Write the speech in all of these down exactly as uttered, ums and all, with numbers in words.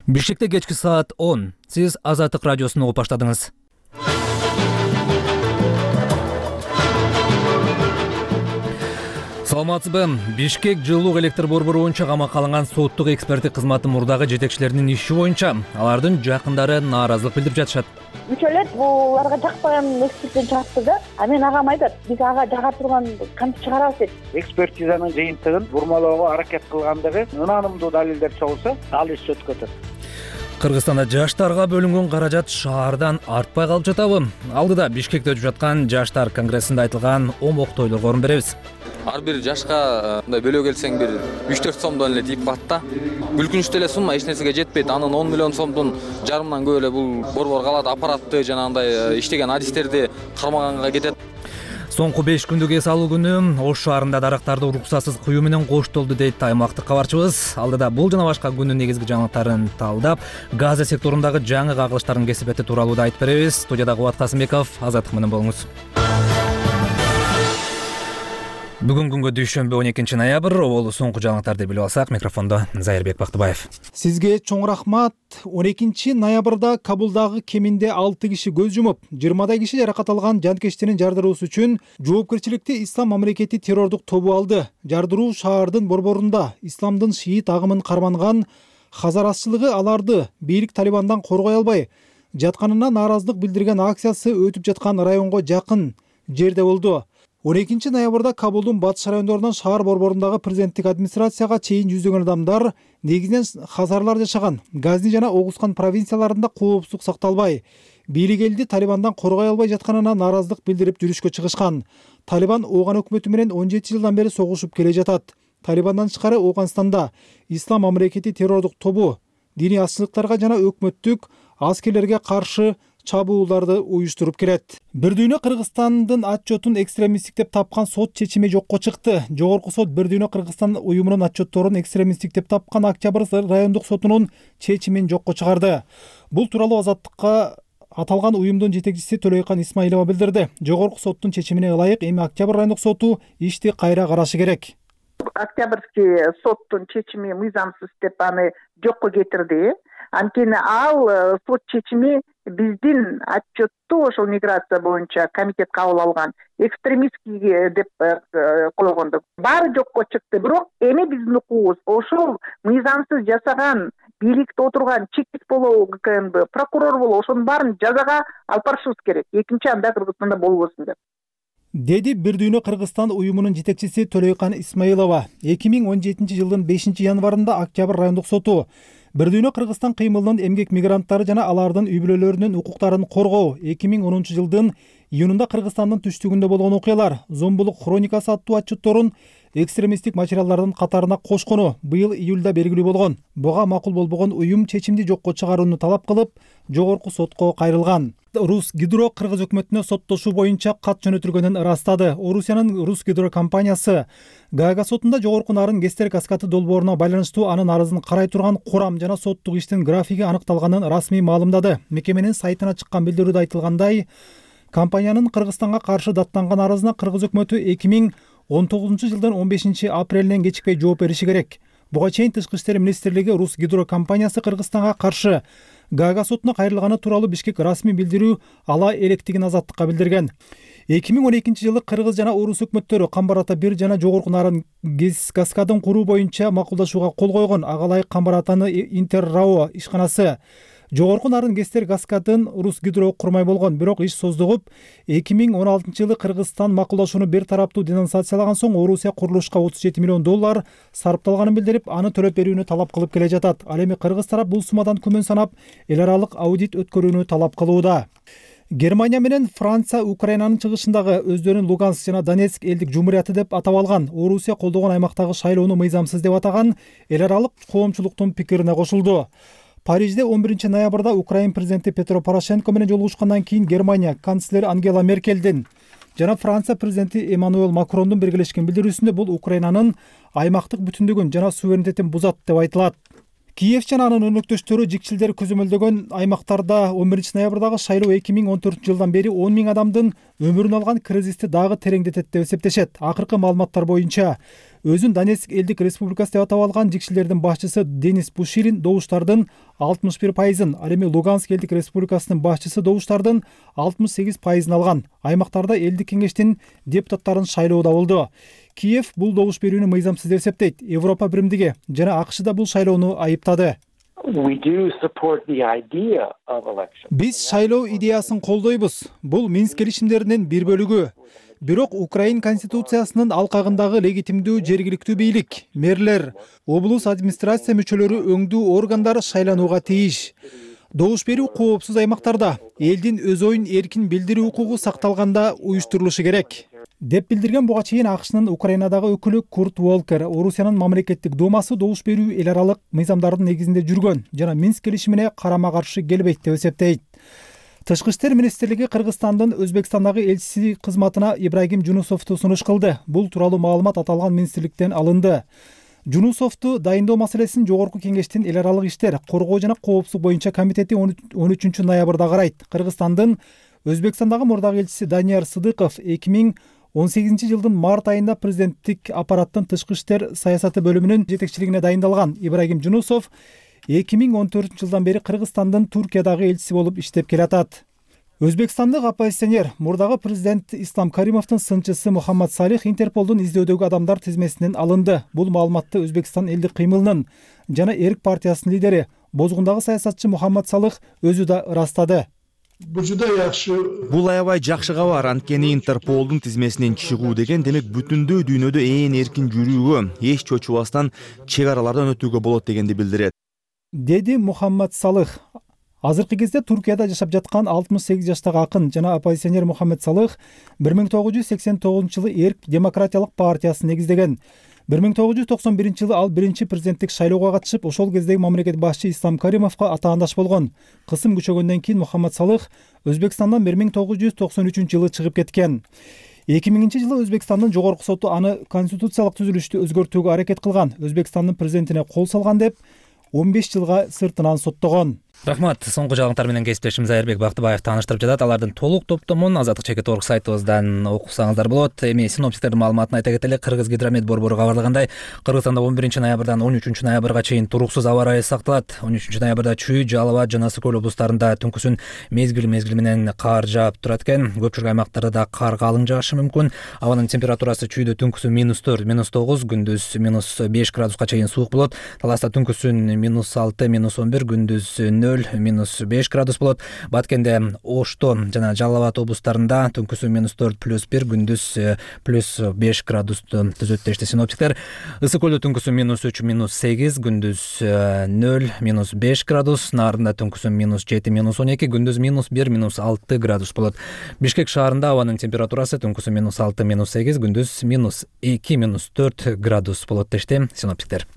Бишкекте кечки саат он. Сиз Азаттык радиосун угуп баштадыңыз. Саламатсызбы? Бишкек жылуулук электр борбору боюнча камакка алынган соттук эксперттик кызматы мурдагы жетекчилеринин иши боюнча алардын жакындары нааразылык билдирип жатышат. Мүчөлөр буларга жакпаган эксперттен чыгатты да, а мен агам айтат, биз ага жага турган кантип чыгарабыз дейт. Экспертизанын жыйынтыгын бурмалоого аракет кылгандыгы ынанымдуу далилдер чогулса, ал иш өткөтөт. Кыргызстанда жаштарга бөлүнгөн каражат шаардан артпай калып жатабы? Алдыда Бишкекте өтүп жаткан жаштар конгрессинде айтылган омоктойлорго орун беребиз. Ар бир жашка мындай бөлө келсең бир үч төрт сомдон эле тийип калат да. Күлкүнчтүү эле сумма эч нерсеге жетпейт. Анын он миллион сомдун жарымынан көп эле бул борбор калат аппаратты жанагындай иштеген адистерди кармаганга кетет. Соңку беш күндүк эс алуу күнү Ош шаарында дарактарды уруксатсыз куюу менен коштолду дейт аймактык кабарчыбыз. Алдыда бул жана башка күндүн негизги жаңылыктарын талдап, газа секторундагы жаңы кагылыштардын кесепети тууралуу да айтып беребиз. Студияда Кубат Касымбеков, Азаттык менен болуңуз. Бүгүн күнгө дүйшөмбү он экинчи ноябрь, ол соңку жаңылыктарды билип алсак, микрофондо Зайырбек Бактыбаев. Сизге чоң рахмат. он экинчи ноябрда Кабулдагы кеминде алты киши көз жумуп, жыйырмадай киши жаракат алган жанкечтерин жардыруусу үчүн жоопкерчиликти Ислам мамлекети террордук тобу алды. Жардыруу шаардын борборунда исламдын шиит агымын карманган хазарасчылыгы аларды бийлик Талибандан коргой албай жатканына нааразылык билдирген акциясы өтүп жаткан районго жакын жерде болду. он экинчи ноябрда Кабулдун батыш райондорунан шаар борборундагы президенттик администрацияга чейин жүздөгөн адамдар негизинен хазарлар жашаган Газни жана Огускан провинцияларында коопсуздук сакталбай, бийлик элди Талибандан коргой албай жатканына нааразылык билдирип жүрүшкө чыгышкан. Талибан Ооган өкмөтү менен он жети жылдан бери согушуп келе жатат. Талибандан тышкары Ооганстанда Ислам мамлекети террордук тобу диний азчылыктарга жана өкмөттүк аскерлерге каршы чабууларды уюштуруп келет. Бир дүйнө Кыргызстандын отчетун экстремисттик деп тапкан сот чечими жокко чыкты. Жогорку сот Бир дүйнө Кыргызстан уюмунун отчетторун экстремисттик деп тапкан Октябрь райондук сотунун чечимин жокко чыгарды. Бул тууралуу Азаттыкка аталган уюмдун жетекчиси Төлөйкан Исмаилова билдирди. Жогорку соттун чечимине ылайык эми Октябрь райондук соту ишти кайра карашы керек. Октябрьский соттун чечими мыйзамсыз деп аны жокко кетирди. Анткени ал сот чечими биздин отчетту ошол миграция боюнча комитет кабыл алган экстремистский деп койгондук. Баары жокко чыкты. Бирок эми биздин укугубуз ошол мыйзамсыз жасаган бийликте отурган чекит болобу, КМБ, прокурор болобу, ошонун баарын жазага алып барышыбыз керек. Экинчи анда Кыргызстанда болбосун деп. Деди Бир дүйнө Кыргызстан уюмунун жетекчиси Төлөйкан Исмаилова. эки миң он жетинчи жылдын бешинчи январында Октябрь райондук соту Бир дүйнө Кыргызстан кыймылынын эмгек мигранттары жана алардын үй бүлөлөрүнүн укуктарын коргоо эки миң онунчу жылдын июнунда Кыргызстандын түштүгүндө болгон окуялар зомбулук хроникасы аттуу отчетторун экстремисттик материалдардын катарына кошкону быйыл июлда белгилүү болгон. Буга макул болбогон уюм чечимди жокко чыгарууну талап кылып, жогорку сотко кайрылган. Русгидро Кыргыз өкмөтүнө соттошуу боюнча кат жөнөтүлгөнүн ырастады. Орусиянын Русгидро компаниясы Гаага сотунда жогорку нарын Кестер каскады долбооруна байланыштуу анын арызын карай турган курам жана соттук иштин графиги аныкталганын расмий маалымдады. Мекеменин сайтына чыккан билдирүүдө айтылгандай, компаниянын Кыргызстанга каршы даттанган арызына Кыргыз өкмөтү эки миң он тогузунчу жылдын он бешинчи апрелинен кечикпей жооп бериши керек. Буга чейин Тышкы иштер министрлиги Русгидро компаниясы Кыргызстанга каршы Гаага сотуна кайрылганы тууралуу Бишкек расмий билдирүү ала электигин Азаттыкка билдирген. эки миң он экинчи жылы Кыргыз жана Орус өкмөттөрү Камбар ата бир жана жогорку нарын каскадын куруу боюнча макулдашууга кол койгон. Ага ылайык Камбар атаны Интеррао ишканасы жогорку нарын Кестер каскадын Русгидро курмай болгон. Бирок иш создугуп эки миң он алтынчы жылы Кыргызстан макулдашууну бир тараптуу денонсациялаган соң Орусия курулушка отуз жети миллион доллар сарпталганын билдирип, аны төлөп берүүнү талап кылып келе жатат. Ал эми Кыргыз тарап бул суммадан күмөн санап, эл аралык аудит өткөрүүнү талап кылууда. Германия менен Франция Украинанын чыгышындагы өздөрүн Луганск жана Донецк элдик жумурияты деп атап алган, Орусия колдогон аймактагы шайлоону мыйзамсыз деп атаган эл аралык коомчулуктун пикирине кошулду. Парижде он биринчи ноябрда Украин президенти Петро Порошенко менен жолугушкандан кийин Германия канцлери Ангела Меркелдин жана Франция президенти Эммануэл Макрондун биргелешкен билдирүүсүндө бул Украинанын аймактык бүтүндүгүн жана суверенитетин бузат деп айтылат. Киев жана анын өнөктөштөрү жикчилдер көзөмөлдөгөн аймактарда он биринчи ноябрдагы шайлоо эки миң он төртүнчү жылдан бери он миң адамдын өмүрүн алган кризисти дагы тереңдетет деп эсептешет. Акыркы маалыматтар боюнча өзүн Донецк элдик республикасы деп атап алган жикшилердин башчысы Денис Пушилин добуштардын алтымыш бир пайызын, ал эми Луганск элдик республикасынын башчысы добуштардын алтымыш сегиз пайызын алган. Аймактарда элдик кеңештин депутаттарын шайлоодо болду. Киев бул добуш берүүнү мыйзамсыз деп эсептейт. Европа биримдиги жана АКШ да бул шайлоону айыптады. Биз шайлоо идеясын колдойбуз. Бул Минск келишимдеринин бир бөлүгү. Бирок Украин конституциясынын алкагындагы легитимдүү жергиликтүү бийлик, мэрлер, облус администрация мүчөлөрү, өңдүү органдар шайланууга тийиш. Добуш берүү коопсуз аймактарда элдин өз оюн эркин билдирүү укугу сакталганда уюштурулушу керек деп билдирген буга чейин АКШнын Украинадагы өкүлү Курт Волкер. Орусиянын мамлекеттик думасы добуш берүү эл аралык мыйзамдардын негизинде жүргөн жана Минск келишимине карама каршы келбейт деп эсептейт. Тышкы иштер министрлиги Кыргызстандын Өзбекстандагы элчиси кызматына Ибрагим Жунусовду сунуш кылды. Бул тууралуу маалымат аталган министрликтен алынды. Жунусовду дайындоо маселесин Жогорку кеңештин эл аралык иштер, коргоо жана коопсуздук боюнча комитети он үчүнчү ноябрда карайт. Кыргызстандын Өзбекстандагы мурдагы элчиси Данияр Сыдыков эки миң он сегизинчи жылдын март айында президенттик аппараттын тышкы иштер саясаты бөлүмүнүн жетекчилигине дайындалган. Ибрагим Жунусов эки миң он төртүнчү жылдан бери Кыргызстандын Туркиядагы элчиси болуп иштеп келатат. Өзбекстандык оппозиционер, мурдагы президент Ислам Каримовдун сынчысы Мухаммад Салих Интерполдун издөдөгү адамдар тизмесинен алынды. Бул маалыматты Өзбекстан элдик кыймылынын жана Эрк партиясынын лидери, Бозгундагы саясатчы Мухаммад Салых өзү да ырастады. Бул аябай жакшы кабар, анткени Интерполдун тизмесинен чыгуу деген демек бүтүндөй дүйнөдө ээн эркин жүрүүгө, эч чочубастан чек аралардан өтүүгө болот дегенди билдирет, деди Мухаммад Салых. Азыркы кезде Туркияда жашап жаткан алтымыш сегиз жаштагы акын жана оппозиционер Мухаммад Салых бир миң тогуз жүз сексен тогузунчу жылы Эрк демократиялык партиясын негиздеген. бир миң тогуз жүз токсон биринчи жылы ал биринчи президенттик шайлоого катышып, ошол кездеги мамлекет башчы Ислам Каримовго атаандаш болгон. Кысым күчөгөндөн кийин Мухаммад Салых Өзбекстандан бир миң тогуз жүз токсон үчүнчү жылы чыгып кеткен. эки миңинчи жылы Өзбекстандын жогорку соту аны конституциялык түзүлүштү өзгөртүүгө аракет кылган, Өзбекстандын президентине кол салган деп он беш жылга сыртынан соттогон. Рахмат. Соңку жаңылыктар менен кесиптешим Айырбек Бактыбаев тааныштырып жатат. Алардын толук топтомун азаттык чекит точка орг сайтыбыздан окусаңыздар болот. Эми синоптиктердин маалыматын айта кетели. Кыргыз гидромет борбору кабарлагандай, Кыргызстанда он биринчи ноябрдан он үчүнчү ноябрга чейин туруксуз аба ырайы сакталат. он үчүнчү ноябрда Чүй, Жалал, жана Ысык көл облустарында түнкүсүн мезгил мезгил менен кар жаап турат экен. Көпчүлүк аймактарда да кар калың жаашы мүмкүн. Абанын температурасы Чүйдө түнкүсүн минус төрт, минус тогуз, күндүз минус беш градуска чейин суук болот. Таласта түнкүсүн минус алты, минус он бир, күндүз нөл, минус беш градус болот. Баткенде, Ошто жана Жалал Абад облустарында түнкүсүн минус төрт, плюс бир, күндүз плюс беш градусту түзөт дешти синоптиктер. Ысык көлдө түнкүсүн минус үч, минус сегиз, күндүз нөл, минус беш градус. Нарында түнкүсүн минус жети, минус он эки, күндүз минус бир, минус алты градус болот. Бишкек шаарында абанын температурасы түнкүсүн минус алты, минус сегиз, күндүз минус эки, минус төрт градус болот дешти синоптиктер.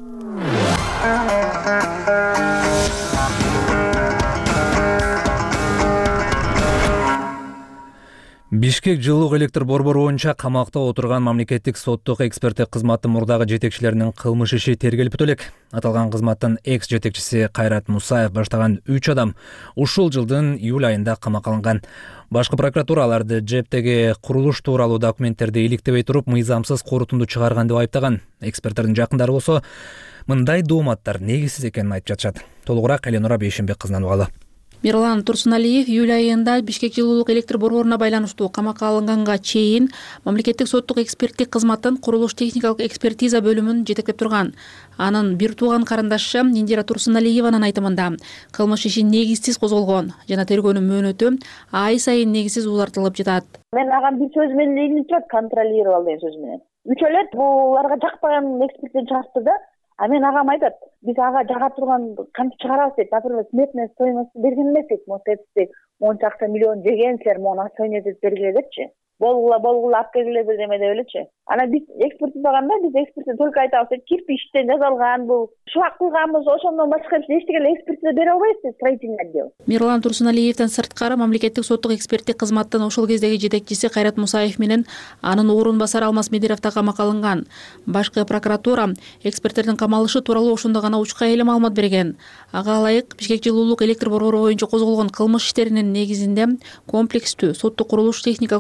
Бишкек жылуулук электр борбору боюнча камакта отурган мамлекеттик соттук эксперттик кызматтын мурдагы жетекчилеринин кылмыш иши тергелип өтөлөк. Аталган кызматтын экс жетекчиси Кайрат Мусаев баштаган үч адам ушул жылдын июль айында камакка алынган. Башкы прокуратура аларды жептеги курулуш тууралуу документтерди иликтебей туруп мыйзамсыз корутунду чыгарган деп айыптаган. Эксперттердин жакындары болсо мындай дооматтар негизсиз экенин айтып жатышат. Толугураак Эленора Бейшенбек кызынан угалы. Мирлан Турсуналиев июль айында Бишкек жылуулук электр борборуна байланыштуу камакка алынганга чейин мамлекеттик соттук эксперттик кызматтын курулуш техникалык экспертиза бөлүмүн жетектеп турган. Анын бир тууган карындашы Индира Турсуналиеванын айтымында кылмыш иши негизсиз козголгон жана тергөөнүн мөөнөтү ай сайын негизсиз узартылып жатат. Мен агам бир сөз менен илинип турат, контролировал деген сөз менен. Үчөлөт буларга жакпаган эксперттен чыгарыптыр да. А мен агам айтат, биз ага жага турган кантип чыгарабыз дейт. Например, сметная стоимость берген эмес дейт. Монча этсек, мончакта миллион жегенсилер, мону акчаны деп бергиле депчи. Болгула болгула алып келгиле бир неме деп элечи. Анан биз экспертизаганда биз экспертиза только айтабыз дейт, кирпичтен жасалган бул. Шуак кылганбыз, ошондон башка эчтеге экспертиза бере албайбыз дейт, строительный отдел. Мирлан Турсуналиевден сырткары мамлекеттик соттук эксперттик кызматтын ошол кездеги жетекчиси Кайрат Мусаев менен анын орун басары Алмаз Медеров да камакка алынган. Башкы прокуратура эксперттердин камалышы тууралуу ошондо гана учка эле маалымат берген. Ага ылайык Бишкек жылуулук электр борбору боюнча козголгон кылмыш иштеринин негизинде комплекстүү соттук курулуш техникалык экспертиза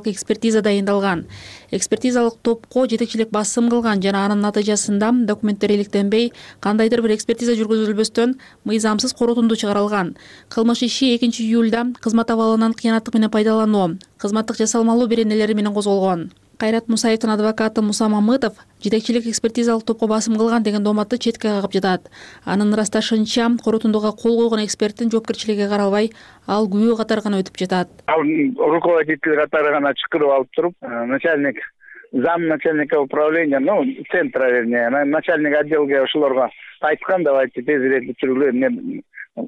экспертиза дайындалган. Экспертизалык топко жетекчилик басым кылган жана анын натыйжасында документтер иликтенбей, кандайдыр бир экспертиза жүргүзүлбөстөн мыйзамсыз корутунду чыгарылган. Кылмыш иши экинчи июлда кызмат абалынан кыянаттык менен пайдалануу, кызматтык жасалмалуу беренелери менен козголгон. Кайрат Мусаевдин адвокаты Муса Мамытов жетекчилик экспертизалык топко басым кылган деген дооматты четке кагып жатат. Анын ырасташынча, корутундуга кол койгон эксперттин жоопкерчилиги каралбай, ал күбө катары гана өтүп жатат. Ал руководитель катары гана чакырып алып туруп, начальник, зам начальника управления, ну, центра, вернее, начальник отделге ошолорго айткан, давайте тезирээк бүтүргүлө, мен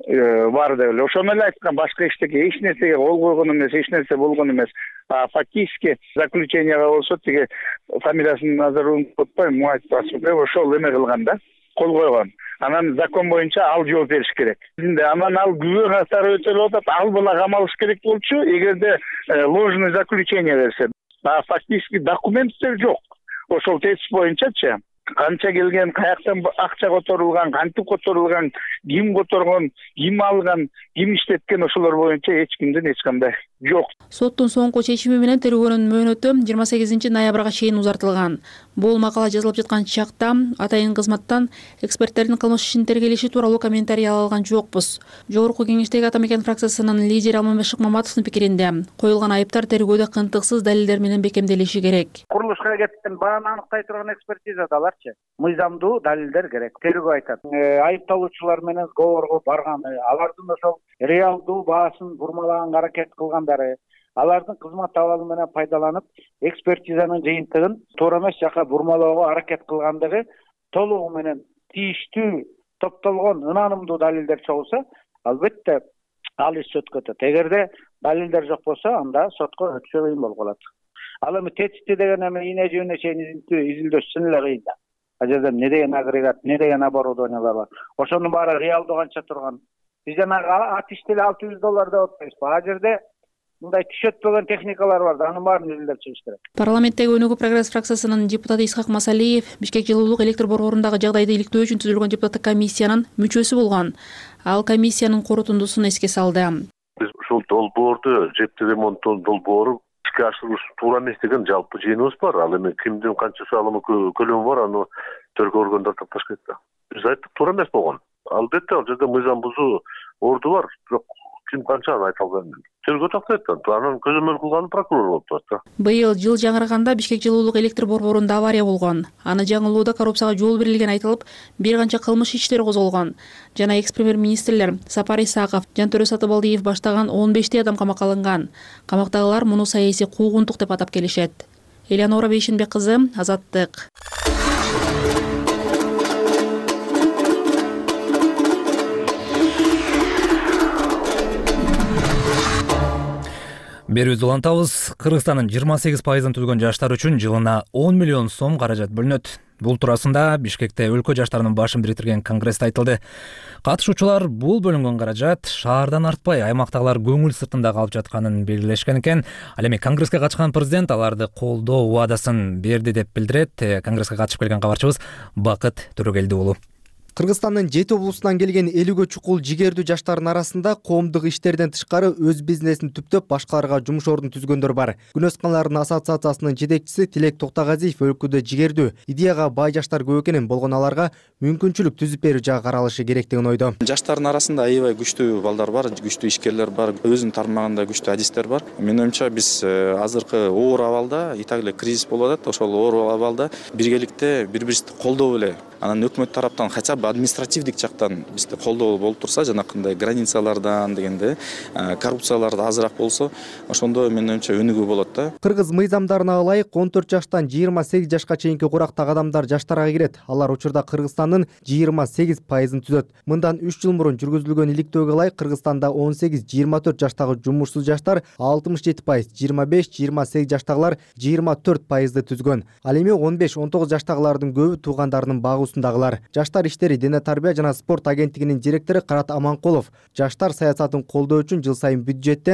бар деп эле ошону эле айткан, башка эчтеке эч нерсеге кол койгон эмес, эч нерсе болгон эмес. А фактически заключенияга болсо тиги фамилиясын назарын утпайм, муайт басып ошол эме кылган да, кол койгон. Анан закон боюнча ал жооп бериш керек. Анан ал күбө катары өтөлүп атат, ал бала камалыш керек болчу, эгерде ложный заключение берсе. А фактически документтер жок. Ошол тезис боюнчачы канча келген, каяктан акча которулган, кантип которулган, ким которгон, ким алган, ким иштеткен, ошолор боюнча эч кимдин эч кандай жок. Соттун соңку чечими менен тергөөнүн мөөнөтү жыйырма сегизинчи ноябрга чейин узартылган. Бул макала жазылып жаткан чакта атайын кызматтан эксперттердин кылмыш ишин тергелеши тууралуу комментарий ала алган жокпуз. Жогорку кеңештеги Ата Мекен фракциясынын лидери Алмамбет Шыкмаматовдун пикиринде, коюлган айыптар тергөөдө кынтыксыз далилдер менен бекемделиши керек. Курулушка кеткен бааны аныктай турган экспертизадаларчы мыйзамдуу далилдер керек. Тергөө айтат, айыпталуучулар менен сговорго барганы, алардын ошол реалдуу баасын бурмалаганга аракет кылгандары, алардын кызмат абалы менен пайдаланып, экспертизанын жыйынтыгын туура эмес жака бурмалоого аракет кылгандыгы толугу менен тийиштүү топтолгон ынанымдуу далилдер чогулса, албетте ал иш сотко өтөт. Эгерде далилдер жок болсо, анда сотко өтүшү кыйын болуп калат. Ал эми тетикти деген эми ийне жүүнүнө чейин изилдөөсү чын эле кыйын да. Ал жерде эмне деген агрегат, эмне деген оборудованиялар бар. Ошонун баары реалдуу канча турган. Биз жанагы ат иштели алты жүз доллар деп атпайбызбы? А жерде мындай түшөтпөгөн техникалар бар да, анын баарын изилдеп чыгыш керек. Парламенттеги Өнүгүү прогресс фракциясынын депутаты Исхак Масалиев Бишкек жылуулук электр борборундагы жагдайды иликтөө үчүн түзүлгөн депутаттык комиссиянын мүчөсү болгон. Ал комиссиянын корутундусун эске салды. Биз ушул долбоорду, жептик ремонттун долбоору ишке ашырылыш туура эмес деген жалпы жыйыныбыз бар. Ал эми кимдин канча салымы көлөмү бар, аны тергөө органдары тапташ керек да. Биз айттык, туура эмес болгон. Албетте ал жерде мыйзам бузуу орду бар, бирок ким канча аны айта албайм мен. Тергөө тактайт да, анын көзөмөл кылганы прокурор болуп турат да. Быйыл жыл жаңырганда Бишкек жылуулук электр борборунда авария болгон. Аны жаңылууда коррупцияга жол берилген айтылып, бир канча кылмыш иштери козголгон. Жана экс-премьер-министрлер Сапар Исаков, Жантөрө Сатыбалдиев баштаган он бештей адам камакка алынган. Камактагылар муну саясий куугунтук деп атап келишет. Элеонора Бейшенбек кызы, Азаттык. Берүүбүздү улантабыз. Кыргызстандын жыйырма сегиз пайызын түзгөн жаштар үчүн жылына он миллион сом каражат бөлүнөт. Бул туурасында Бишкекте өлкө жаштарынын башын бириктирген конгрессте айтылды. Катышуучулар бул бөлүнгөн каражат шаардан артпай аймактагылар көңүл сыртында калып жатканын белгилешкен экен. Ал эми конгресске катышкан президент аларды колдоо убадасын берди деп билдирет. Конгресске катышып келген кабарчыбыз Бакыт Төрөгелди уулу. Кыргызстандын жети облусунан келген элүүгө чукул жигердүү жаштардын арасында коомдук иштерден тышкары өз бизнесин түптөп башкаларга жумуш ордун түзгөндөр бар. Күнөс каналардын ассоциациясынын жетекчиси Тилек Токтогазиев өлкөдө жигердүү, идеяга бай жаштар көп экенин, болгон аларга мүмкүнчүлүк түзүп берүү жагы каралышы керек деген ойдо. Жаштардын арасында аябай күчтүү балдар бар, күчтүү ишкерлер бар, өзүнүн тармагында күчтүү адистер бар. Менин оюмча биз азыркы оор абалда, итак эле кризис болуп атат, ошол оор абалда биргеликте бири-бирибизди колдоо эле, анан өкмөт тараптан хотя бы административдик жактан бизде колдоо болуп турса, жанакындай границалардан дегенде коррупциялар да азыраак болсо, ошондо менин оюмча өнүгүү болот да. Кыргыз мыйзамдарына ылайык он төрт жаштан жыйырма сегиз жашка чейинки курактагы адамдар жаштарга кирет. Алар учурда Кыргызстандын жыйырма сегиз пайызын түзөт. Мындан үч жыл мурун жүргүзүлгөн иликтөөгө ылайык Кыргызстанда он сегиз жыйырма төрт жаштагы жумушсуз жаштар алтымыш жети пайыз, жыйырма беш жыйырма сегиз жаштагылар жыйырма төрт пайызды түзгөн. Ал эми он беш он тогуз жаштагылардын көбү туугандарынын багуусундагылар. Жаштар иштери дене тарбия жана спорт агенттигинин директору Карат Аманкулов жаштар саясатын колдоо үчүн жыл сайын бюджеттен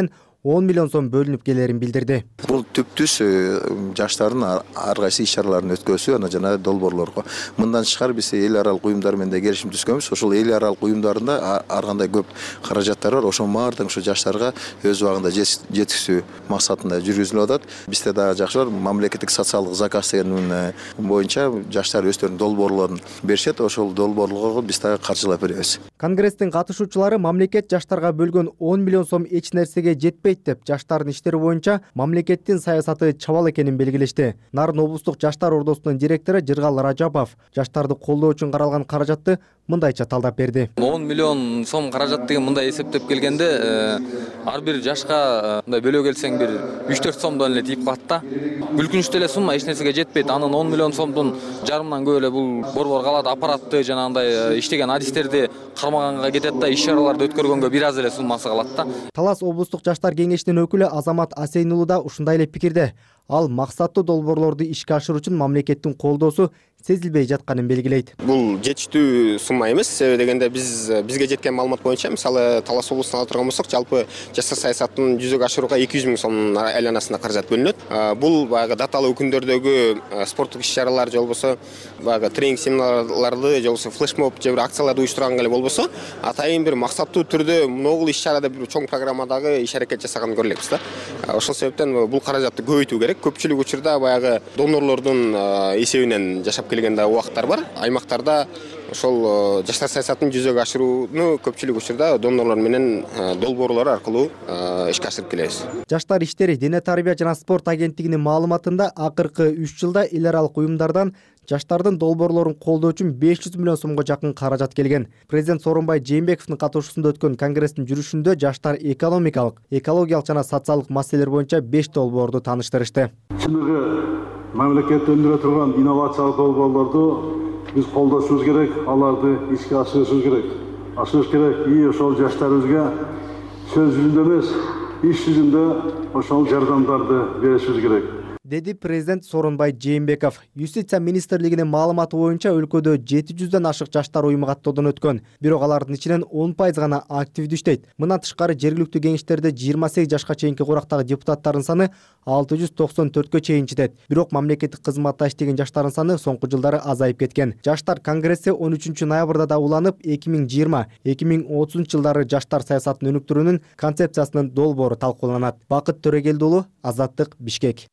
он миллион сом бөлүнүп келерин билдирди. Бул түптүс жаштардын ар кайсы иш чараларын өткөзүү ана жана долбоорлорго. Мындан тышкары биз эл аралык уюмдар менен да келишим түзгөнбүз. Ошол эл аралык уюмдарында ар кандай көп каражаттар бар. Ошонун баардыгын ушу жаштарга өз убагында жеткизүү максатында жүргүзүлүп атат. Бизде дагы жакшы бар. Мамлекеттик социалдык заказ деген боюнча жаштар өздөрүнүн долбоорлорун беришет. Ошол долбоорлорго биз дагы каржылап беребиз. Конгресстин катышуучулары мамлекет жаштарга бөлгөн он миллион сом эч нерсеге жетпейт деп жаштардын иштери боюнча мамлекеттин саясаты чабал экенин белгилешти. Нарын облустук жаштар ордосунун директору Жыргал Ражапов жаштарды колдоо үчүн каралган каражатты мындайча талдап берди. он миллион сом каражат деген мындай эсептеп келгенде ар бир жашка мындай бөлө келсең бир үч төрт сомдон эле тийип калат да. Күлкүнчтүү эле сумма, эч нерсеге жетпейт. Анын он миллион сомдун жарымынан көп эле бул борбор калаат аппаратты жанагындай иштеген адистерди кармаганга кетет да, иш чараларды өткөргөнгө бир аз эле суммасы калат да. Талас облустук жаштар кеңешинин өкүлү Азамат Асейн уулу да ушундай эле пикирде. Ал максаттуу долбоорлорду ишке ашыруу үчүн мамлекеттин колдоосу сезилбей жатканын белгилейт. Бул жетиштүү сумма эмес, себеби дегенде биз бизге жеткен маалымат боюнча, мисалы Талас облусуна ала турган болсок, жалпы жаштар саясатын жүзөгө ашырууга эки жүз миң сомдун айланасында каражат бөлүнөт. Бул баягы даталуу күндөрдөгү спорттук иш-чаралар же болбосо баягы тренинг семинарларды же болбосо флешмоб же бир акцияларды уюштурганга эле болбосо, атайын бир максаттуу түрдө могул иш-чарада бир чоң программадагы иш-аракет жасаганын көрө элекпиз да. Ошол себептен бул каражатты көбөйтүү керек. Көпчүлүк учурда баягы донорлордун эсебинен жашап келген да убактар бар. Аймактарда ошол жаштар саясатын жүзөгө ашырууну көпчүлүк учурда донорлор менен долбоорлор аркылуу ишке ашырып келебиз. Жаштар иштери Дене тарбия жана спорт агенттигинин маалыматында акыркы үч жылда эл аралык уюмдардан жаштардын долбоорлорун колдоо үчүн беш жүз миллион сомго жакын каражат келген. Президент Сооронбай Жээнбековдун катышуусунда өткөн конгресстин жүрүшүндө жаштар экономикалык, экологиялык жана социалдык маселелер боюнча беш долбоорду тааныштырышты. Чыныгы мамлекет өндүрө турган инновациялык долбоорлорду биз колдошубуз керек, аларды ишке ашырышыбыз керек. Ашырыш керек. И ошол жаштарыбызга сөз жүзүндө эмес, иш жүзүндө ошол жардамдарды беришибиз керек, деди президент Сооронбай Жээнбеков. Юстиция министрлигинин маалыматы боюнча өлкөдө жети жүздөн ашык жаштар уюму каттоодон өткөн. Бирок алардын ичинен он пайыз гана активдүү иштейт. Мындан тышкары жергиликтүү кеңештерде жыйырма сегиз жашка чейинки курактагы депутаттардын саны алты жүз токсон төрткө чейин жетет. Бирок мамлекеттик кызматта иштеген жаштардын саны соңку жылдары азайып кеткен. Жаштар конгресси он үчүнчү ноябрда да уланып, эки миң жыйырма эки миң отузунчу жылдары жаштар саясатын өнүктүрүүнүн концепциясынын долбоору талкууланат. Бакыт Төрөгелди уулу, Азаттык, Бишкек.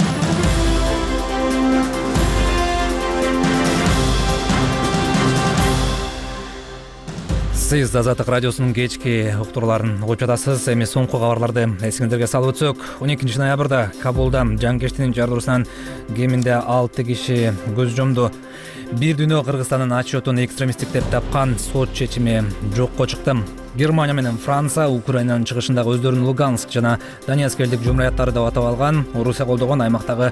Сиз Азаттык радиосунун кечки уктурууларын угуп жатасыз. Эми соңку кабарларды эсиңиздерге салып өтсөк, он экинчи ноябрда Кабулда жанкештин жардыруусунан кеминде алты киши көз жумду. Бир дүйнө Кыргызстандын отчетун экстремисттик деп тапкан сот чечими жокко чыкты. Германия менен Франция Украинанын чыгышындагы өздөрүнүн Луганск жана Донецк элдик жумураяттары деп атап алган, Орусия колдогон аймактагы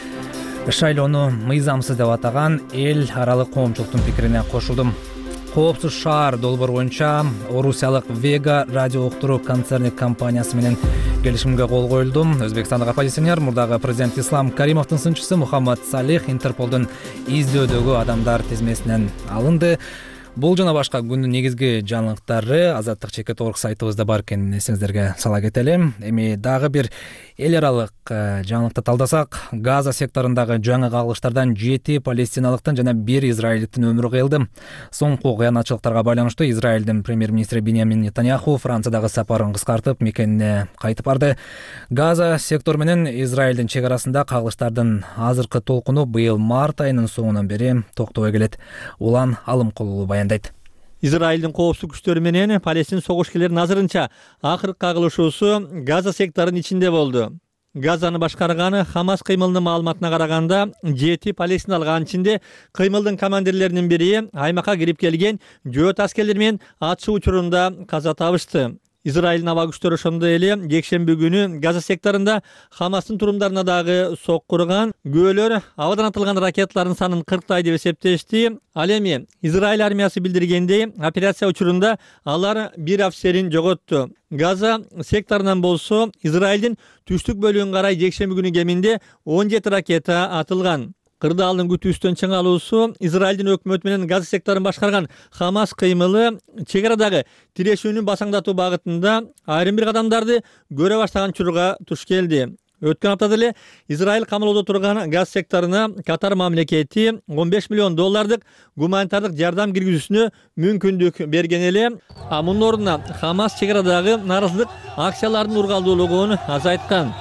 шайлоону мыйзамсыз деп атаган эл аралык коомчулуктун пикирине кошулдум. Коопсуз шаар долбоор боюнча орусиялык Vega радио уктуруу концерни компаниясы менен келишимге кол коюлду. Өзбекстандык оппозиционер мурдагы президент Ислам Каримовдун сынчысы Мухаммад Салих Интерполдун издөдөгү адамдар тизмесинен алынды. Бул жана башка күндүн негизги жаңылыктары Азаттык чекит орг сайтыбызда бар экенин эсиңиздерге сала кетели. Эми дагы бир эл аралык жаңылыкты талдасак, Газа секторундагы жаңы кагылыштардан жети палестиналыктын жана бир израилдиктин өмүрү кыйылды. Соңку кыянатчылыктарга байланыштуу Израилдин премьер-министри Биньямин Нетаньяху Франциядагы сапарын кыскартып, мекенине кайтып барды. Газа сектор менен Израилдин чек арасында кагылыштардын азыркы толкуну быйыл март айынын соңунан бери токтобой келет. Улан Алымкулуу баяндайт. Израилдин коопсуздук күчтөрү менен Палестин согушкерлеринин азырынча акыркы кагылышуусу Газа секторунун ичинде болду. Газаны башкарган Хамас кыймылынын маалыматына караганда, жети палестиналык анын ичинде кыймылдын командирлеринин бири аймакка кирип келген жөөт аскерлер менен атышуу учурунда каза табышты. Израилдин аба күчтөрү ошондой эле жекшемби күнү Газа секторунда Хамастын турумдарына дагы соккурган, күбөлөр абадан атылган ракеталардын санын кырктай деп эсептешти. Ал эми Израиль армиясы билдиргендей, операция учурунда алар бир офицерин жоготту. Газа секторунан болсо Израилдин түштүк бөлүгүн карай жекшемби күнү кеминде он жети ракета атылган. кырдаалдын күтүүсүнөн чыңалуусу Израилдин өкмөтү менен Газа секторун башкарган Хамас кыймылы чек арадагы тирешүүнү басаңдатуу багытында айрым бир кадамдарды көрө баштаган учурга туш келди. Өткөн аптада эле Израиль камалоодо турган Газ секторуна Катар мамлекети он беш миллион доллардык гуманитардык жардам киргизүүсүнө мүмкүндүк берген эле. А мунун ордуна Хамас чек арадагы нааразычылык акциялардын ургалдуулугун азайткан.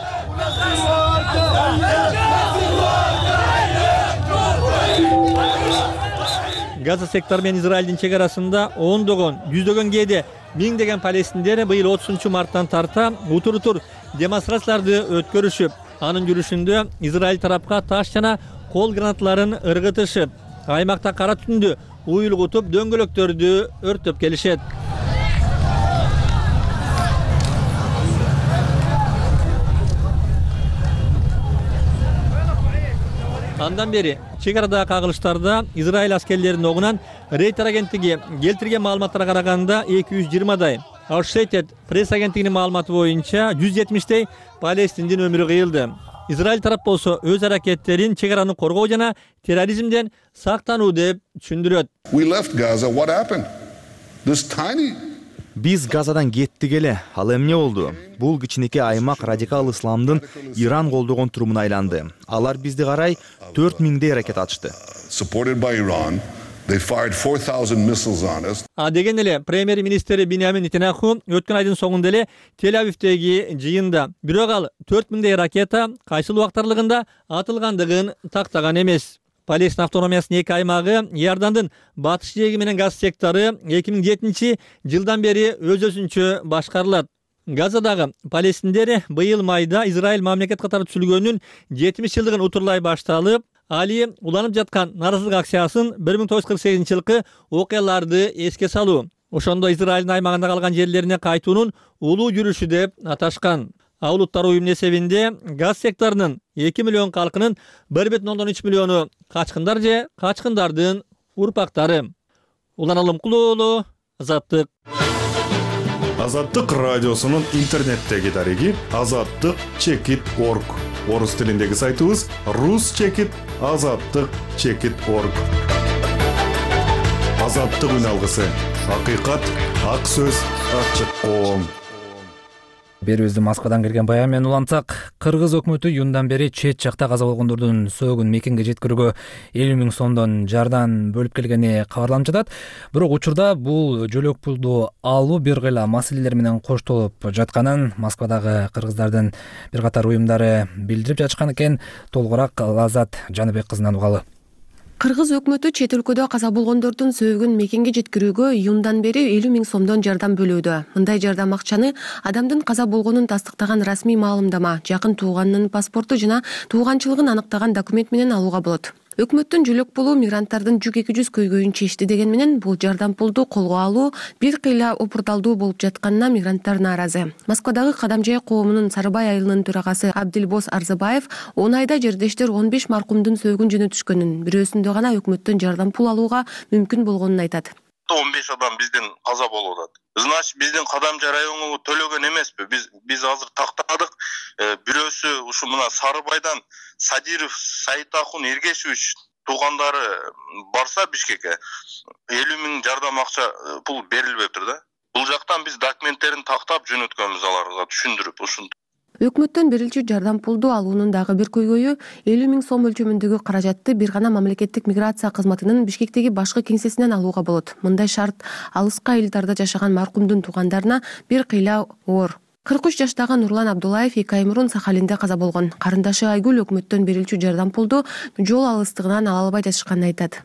Газа сектору менен Израилдин чек арасында ондогон, жүздөгөн кээде миңдеген палестиндер быйыл отузунчу марттан тарта утур-утур демонстрацияларды өткөрүшүп, анын жүрүшүндө Израиль тарапка таш жана кол гранаталарын ыргытышып, аймакта кара түтүндү уюлгутуп, дөңгөлөктөрдү өрттөп келишет. Андан бери чек арадагы кагылыштарда Израиль аскерлеринин огунан Рейтер агенттиги келтирген маалыматтарга караганда эки жүз жыйырмадай, Associated Press агенттигинин маалыматы боюнча жүз жетимиштей палестиндин өмүрү кыйылды. Израиль тарап болсо өз аракеттерин чек араны коргоо жана терроризмден сактануу деп түшүндүрөт. We left Gaza. What happened? This tiny Биз Газадан кеттик эле. Ал эмне болду? Бул кичинекей аймак радикал исламдын Иран колдогон турумуна айланды. Алар бизди карай төрт миңдей ракет атышты. Supported by Iran, they fired four thousand missiles on us. А деген эле премьер-министри Биньямин Нетаньяху өткөн айдын соңунда эле Тель-Авивдеги жыйында бирок ал төрт миңдей ракета кайсыл убакыт аралыгында атылгандыгын тактаган эмес. Палестин автономиясынын эки аймагы Иордандын батыш жээги менен Газ сектору эки миң жетинчи жылдан бери өз-өзүнчө башкарылат. Газадагы палестиндер быйыл майда Израиль мамлекет катары түзүлгөнүнүн жетимиш жылдыгын утурлай башталып, али уланып жаткан нааразычылык акциясын бир миң тогуз жүз кырк сегизинчи жылкы окуяларды эске салуу. Ошондо Израилдин аймагында калган жерлерине кайтуунун улуу жүрүшү деп аташкан. А улуттар уюмунун эсебинде Газ секторунун эки миллион калкынын бир бүтүн ондон үч миллиону качкындар же качкындардын урпактары. Улан Алымкулуу уулу, Азаттык. Азаттык радиосунун интернеттеги дареги азаттык чекит точка орг. Орус тилиндеги сайтыбыз рус чекит азаттык чекит точка орг. Азаттык үн алгысы. Акыйкат, ак сөз, ачык коом. Берүүбүздү Москвадан келген баян менен улантсак, Кыргыз өкмөтү июндан бери чет жакта каза болгондордун сөөгүн мекенге жеткирүүгө элүү миң сомдон жардам бөлүп келгени кабарланып жатат. Бирок учурда бул жөлөк пулду алуу бир кыйла маселелер менен коштолуп жатканын Москвадагы кыргыздардын бир катар уюмдары билдирип жатышкан экен. Толугураак Лазат Жаныбек кызынан угалы. Кыргыз өкмөтү чет өлкөдө каза болгондордун сөөгүн мекенге жеткирүүгө июндан бери элүү миң сомдон жардам бөлүүдө. Мындай жардам акчаны адамдын каза болгонун тастыктаган расмий маалымдама, жакын тууганынын паспорту жана тууганчылыгын аныктаган документ менен алууга болот. Өкмөттүн жөлөк пулу мигранттардын жүз эки жүз көйгөйүн чечти деген менен бул жардам пулду колго алуу бир кыйла опурталдуу болуп жатканына мигранттар нааразы. Москвадагы Кадамжай коомунун Сарыбай айылынын төрагасы Абдилбос Арзыбаев он айда жердештер он беш маркумдун сөөгүн жөнөтүшкөнүн, бирөөсүндө гана өкмөттөн жардам пул алууга мүмкүн болгонун айтат. он беш адам бизден каза болуп атат. Значит, биздин Кадамжай району төлөгөн эмеспи. Биз биз азыр тактадык. Бирөөсү ушу мына Сарыбайдан Садиров Сайтахун Эргешевич туугандары барса Бишкекке элүү миң жардам акча пул берилбептир да. Бул жактан биз документтерин тактап жөнөткөнбүз аларга түшүндүрүп ушунтип. Өкмөттөн берилчү жардам пулду алуунун дагы бир көйгөйү элүү миң сом өлчөмүндөгү каражатты бир гана мамлекеттик миграция кызматынын Бишкектеги башкы кеңсесинен алууга болот. Мындай шарт алыскы айылдарда жашаган маркумдун туугандарына бир кыйла оор. кырк үч жаштагы Нурлан Абдулаев эки ай мурун Сахалинде каза болгон. Карындашы Айгүл өкмөттөн берилчү жардам пулду жол алыстыгынан ала албай жатышканын айтат.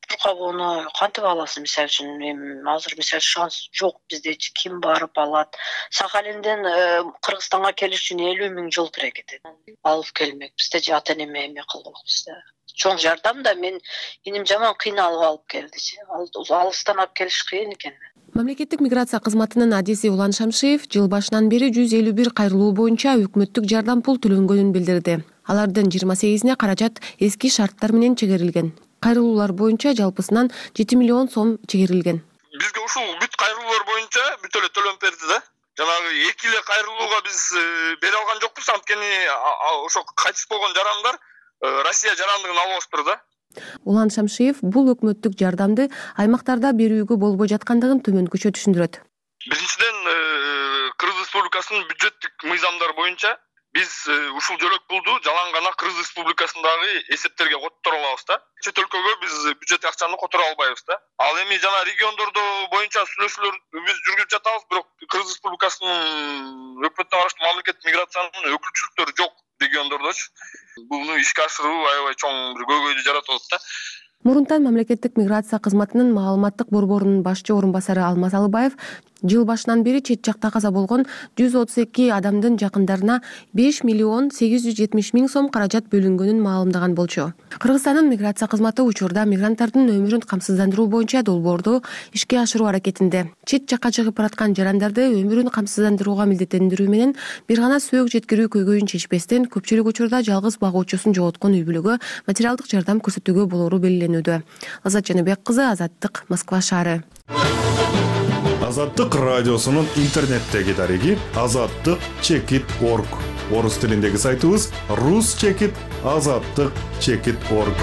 Буну кантип аласың, мисалы үчүн эми азыр мисалы шанс жок бизде, ким барып алат. Сахалинден Кыргызстанга келиш үчүн элүү миң жол керек этет. Алып келмек бизде же ата эне эме кылдык бизде. Чоң жардам да мен иним жаман кыйналып алып келдичи. Алыстан алып келиш кыйын экен. Мамлекеттик миграция кызматынын адиси Улан Шамшиев жыл башынан бери жүз элүү бир кайрылуу боюнча өкмөттүк жардам пул төлөнгөнүн билдирди. Алардын жыйырма сегизине каражат эски шарттар менен чегерилген. Кайрылуулар боюнча жалпысынан жети миллион сом чегерилген. Бизге ушул бүт кайрылуулар боюнча бүт эле төлөнүп берди да. Жанагы эки эле кайрылууга биз бере алган жокпуз, анткени ошо кайтыс болгон жарандар Россия жарандыгын алып алыштыр да. Улан Шамшиев бул өкмөттүк жардамды аймактарда берүүгө болбой жаткандыгын төмөнкүчө түшүндүрөт. Биринчиден, Кыргыз Республикасынын бюджеттик мыйзамдары боюнча биз ушул жөлөк пулду жалаң гана Кыргыз Республикасындагы эсептерге которо алабыз да. Чет өлкөгө биз бюджет акчаны которо албайбыз да. Ал эми жана региондордо боюнча сүйлөшүүлөр биз жүргүзүп жатабыз, бирок Кыргыз Республикасынын өкмөттүн караштуу мамлекеттик миграциянын өкүлчүлүктөрү жок региондордочу. Буну ишке ашыруу аябай чоң бир көйгөйдү жаратып атат да. Мурунтан мамлекеттик миграция кызматынын маалыматтык борборунун башчы орун басары Алмаз Алыбаев жыл башынан бери чет жакта каза болгон жүз отуз эки адамдын жакындарына беш миллион сегиз жүз жетимиш миң сом каражат бөлүнгөнүн маалымдаган болчу. Кыргызстандын миграция кызматы учурда мигранттардын өмүрүн камсыздандыруу боюнча долбоорду ишке ашыруу аракетинде. Чет жакка чыгып бараткан жарандарды өмүрүн камсыздандырууга милдеттендирүү менен бир гана сөөк жеткирүү көйгөйүн чечпестен көпчүлүк учурда жалгыз багуучусун жоготкон үй бүлөгө материалдык жардам көрсөтүүгө болоору белгиленүүдө. Азат Жаныбек кызы, Азаттык, Москва шаары. Азаттык радиосунун интернеттеги дареги азаттык чекит точка орг. Орус тилиндеги сайтыбыз рус чекит азаттык чекит точка орг.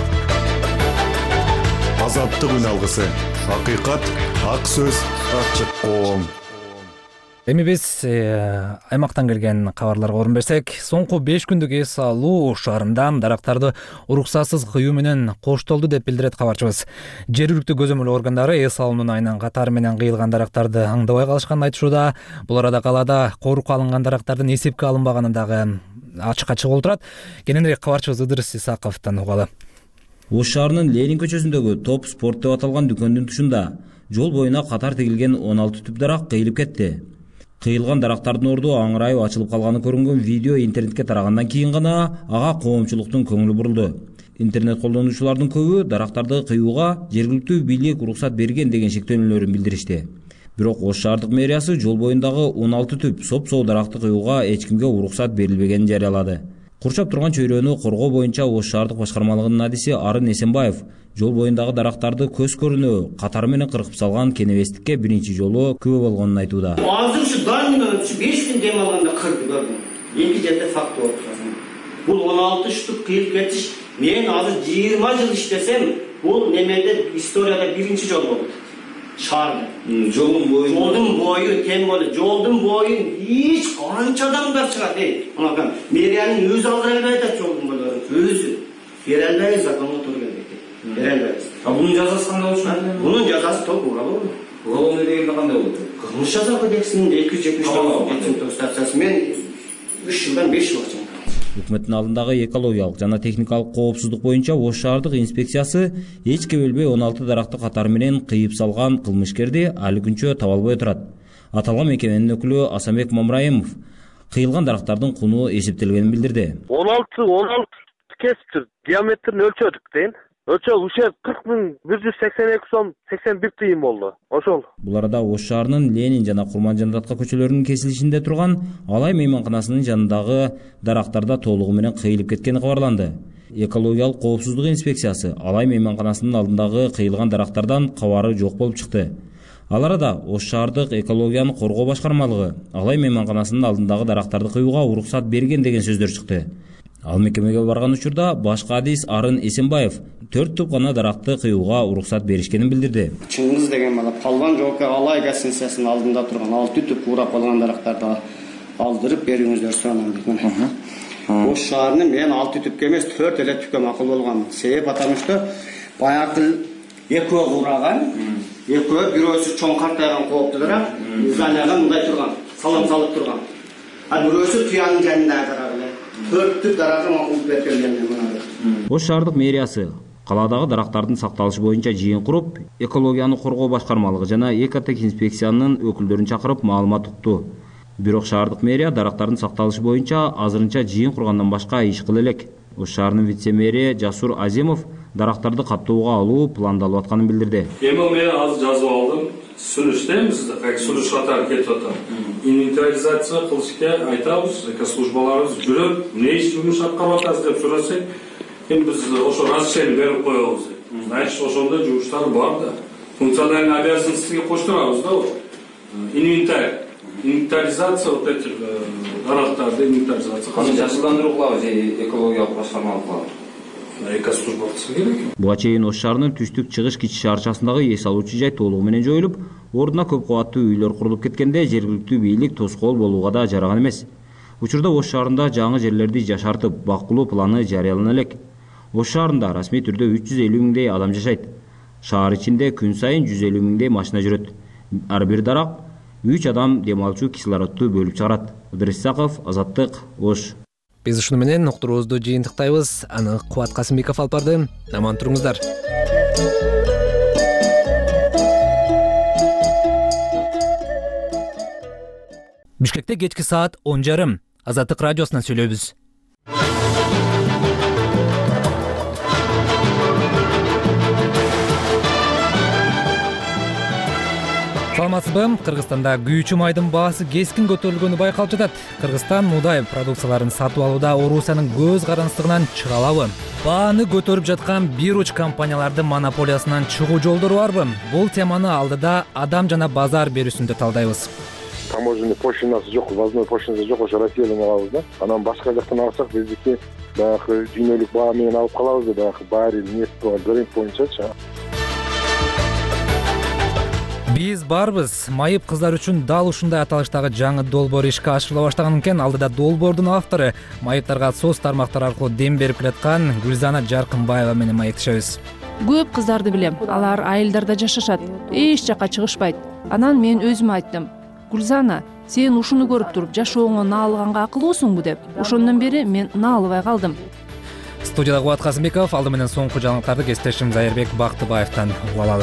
Азаттык үн алгысы. Акыйкат, ак сөз, ачык коом. Эми биз аймактан келген кабарларга орун берсек, соңку беш күндүк эс алуу Ош шаарында дарактарды уруксатсыз кыюу менен коштолду деп билдирет кабарчыбыз. Жергиликтүү көзөмөл органдары эс алуунун айынан катары менен кыйылган дарактарды аңдабай калышканын айтышууда. Бул арада калаада корукка алынган дарактардын эсепке алынбаганы дагы ачык-ачык болуп турат. Кененирээк кабарчыбыз Ыдырыс Исаковдон угалы. Ош шаарынын Ленин көчөсүндөгү Топ спорт деп аталган дүкөндүн тушунда жол боюна катар тигилген он алты түп дарак кыйылып кетти. Кыйылган дарактардын орду аңырайып ачылып калганы көрүнгөн видео интернетке тарагандан кийин гана ага коомчулуктун көңүлү бурулду. Интернет колдонуучулардын көбү дарактарды кыюуга жергиликтүү бийлик уруксат берген деген шектөөнүүлөрүн билдиришти. Бирок Ош шаардык мэриясы жол боюндагы он алты түп соп-соо даракты кыюуга эч кимге уруксат берилбегенин жарыялады. Курчап турган чөйрөнү коргоо боюнча Ош шаардык башкармалыгынын адиси Арын Эсенбаев жол боюндагы дарактарды көз көрүнө катары менен кыркып салган кенебестикке биринчи жолу күбө болгонун айтууда. Азыр ушу дайын ушу беш күн дем алганда кырды көрдүм. Эки жерде факт болуп турган. Бул он алты штук кыйылып кетиш. Мен азыр жыйырма жыл иштесем, бул немеде историяда биринчи жол болду. Шаарда. Жолдун бою. Жолдун бою тем болду. Жолдун боюн эч канча адамдар чыгат, эй. Анакан мэриянын өзү алдыра албайт жолдун бойлорун. Өзү. Бере албайбыз, законго туура келбейт. Бере албайбыз. А бунун жазасы кандай болчу? Бунун жазасы топ угалы. Угалы дегенде кандай болду? Кылмыш жаза кодексинин эки жүз жетимиш тогуз статьясы менен үч жылдан беш жылга чейин. Өкмөттүн алдындагы экологиялык жана техникалык коопсуздук боюнча Ош шаардык инспекциясы эчке бөлбөй он алты даракты катары менен кыйып салган кылмышкерди али күнчө таба албай турат. Аталган мекеменин өкүлү Асамбек Мамраимов кыйылган дарактардын куну эсептелгенин билдирди. он алты он алты кесиптир диаметрин өлчөдүк дейм. Өлчөө ушул кырк миң бир жүз сексен эки сом сексен бир тыйын болду. Ошол. Бул арада Ош шаарынын Ленин жана Курманжан датка көчөлөрүнүн кесилишинде турган Алай мейманканасынын жанындагы дарактарда толугу менен кыйылып кеткени кабарланды. Экологиялык коопсуздук инспекциясы Алай мейманканасынын алдындагы кыйылган дарактардан кабары жок болуп чыкты. Ал арада Ош шаардык экологияны коргоо башкармалыгы Алай мейманканасынын алдындагы дарактарды кыюуга уруксат берген деген сөздөр чыкты. Ал мекемеге барган учурда башкы адис Арын Эсенбаев төрт түп гана даракты кыюуга уруксат беришкенин билдирди. Чыңгыз деген бала Палван жоопкер Алай гостиницасынын алдында турган алты түп курап калган дарактарды алдырып берүүңүздөр суранам дейт. Ош шаарынын мен алты түпкө эмес төрт эле түпкө макул болгон. Себеп атамышта баягы экөө кураган, экөө бирөөсү чоң картайган кооптуу дарак, зданияга мындай турган, салам салып турган. А бирөөсү туянын жанында дарак эле. төрт түп даракты макул берген мына. Ош шаардык мэриясы каладагы дарактардын сакталышы боюнча жыйын куруп, экологияны коргоо башкармалыгы жана Экотек инспекциянын өкүлдөрүн чакырып маалымат укту. Бирок шаардык мэрия дарактардын сакталышы боюнча азырынча жыйын кургандан башка иш кыла элек. Ош шаарынын вице-мэри Жасур Азимов дарактарды каттоого алуу пландалып атканын билдирди. Эми мен азыр жазып алдым. Сүрүштемиз, как сүрүш катары кетип атат. Инвентаризация кылышка айтабыз, экослужбаларыбыз жүрөп, эмне иш жумуш аткарып атасыз деп сурасак, эми биз ошо разрешение берип коебуз. Значит, ошондой жумуштар бар да. Функциональный обязанностьге коштурабыз да. Инвентарь. Инвентаризация вот этих дарактарды инвентаризация. Кандай жашылдандыруу кылабыз, экологиялык башкармалык кылабыз. экослужба кылышы керек. Буга чейин Ош шаарынын түштүк чыгыш кичи шаарчасындагы эс алуучу жай толугу менен жоюлуп, ордуна көп кабаттуу үйлөр курулуп кеткенде жергиликтүү бийлик тоскоол болууга да жараган эмес. Учурда Ош шаарында жаңы жерлерди жашартып, бакылуу планы жарыялана элек. Ош шаарында расмий түрдө үч жүз элүү миңдей адам жашайт. Шаар ичинде күн сайын жүз элүү миңдей машина жүрөт. Ар бир дарак үч адам дем алчу кислородду бөлүп чыгарат. Ыдырыс Исаков, Азаттык, Ош. Биз ушуну менен уктуруубузду жыйынтыктайбыз. Аны Кубат Касымбеков алып барды. Аман туруңуздар. Бишкекте кечки саат он жарым. Азаттык радиосунан сүйлөйбүз. Саламатсызбы? Кыргызстанда күйүүчү майдын баасы кескин көтөрүлгөнү байкалып жатат. Кыргызстан муудай продукцияларын сатып алууда Орусиянын көз карандысынан чыга алабы? Бааны көтөрүп жаткан бир уч компаниялардын монополиясынан чыгуу жолдору барбы? Бул теманы алдыда адам жана базар берүүсүндө талдайбыз. Таможенный пошлинасы жок, ввозной пошлинасы жок, ошо Россиядан алабыз да. Анан башка жактан алсак биздики баягы дүйнөлүк баа менен алып калабыз да, баягы баррель, нефть бренд боюнчачы. Биз барбыз. Майып кыздар үчүн дал ушундай аталыштагы жаңы долбоор ишке ашырыла баштаган экен. Алдыда долбоордун автору майыптарга соц тармактар аркылуу дем берип келаткан Гүлзана Жаркынбаева менен маектешебиз. Көп кыздарды билем. Алар айылдарда жашашат. Эч жака чыгышпайт. Анан мен өзүм айттым. Гүлзана, сен ушуну көрүп туруп жашооңо наалыганга акылуусуңбу деп. Ошондон бери мен наалыбай калдым. Студияда Кубат Касымбеков, алды менен соңку жаңылыктарды кесиптешим Зайырбек Бактыбаевтан угуп алалы.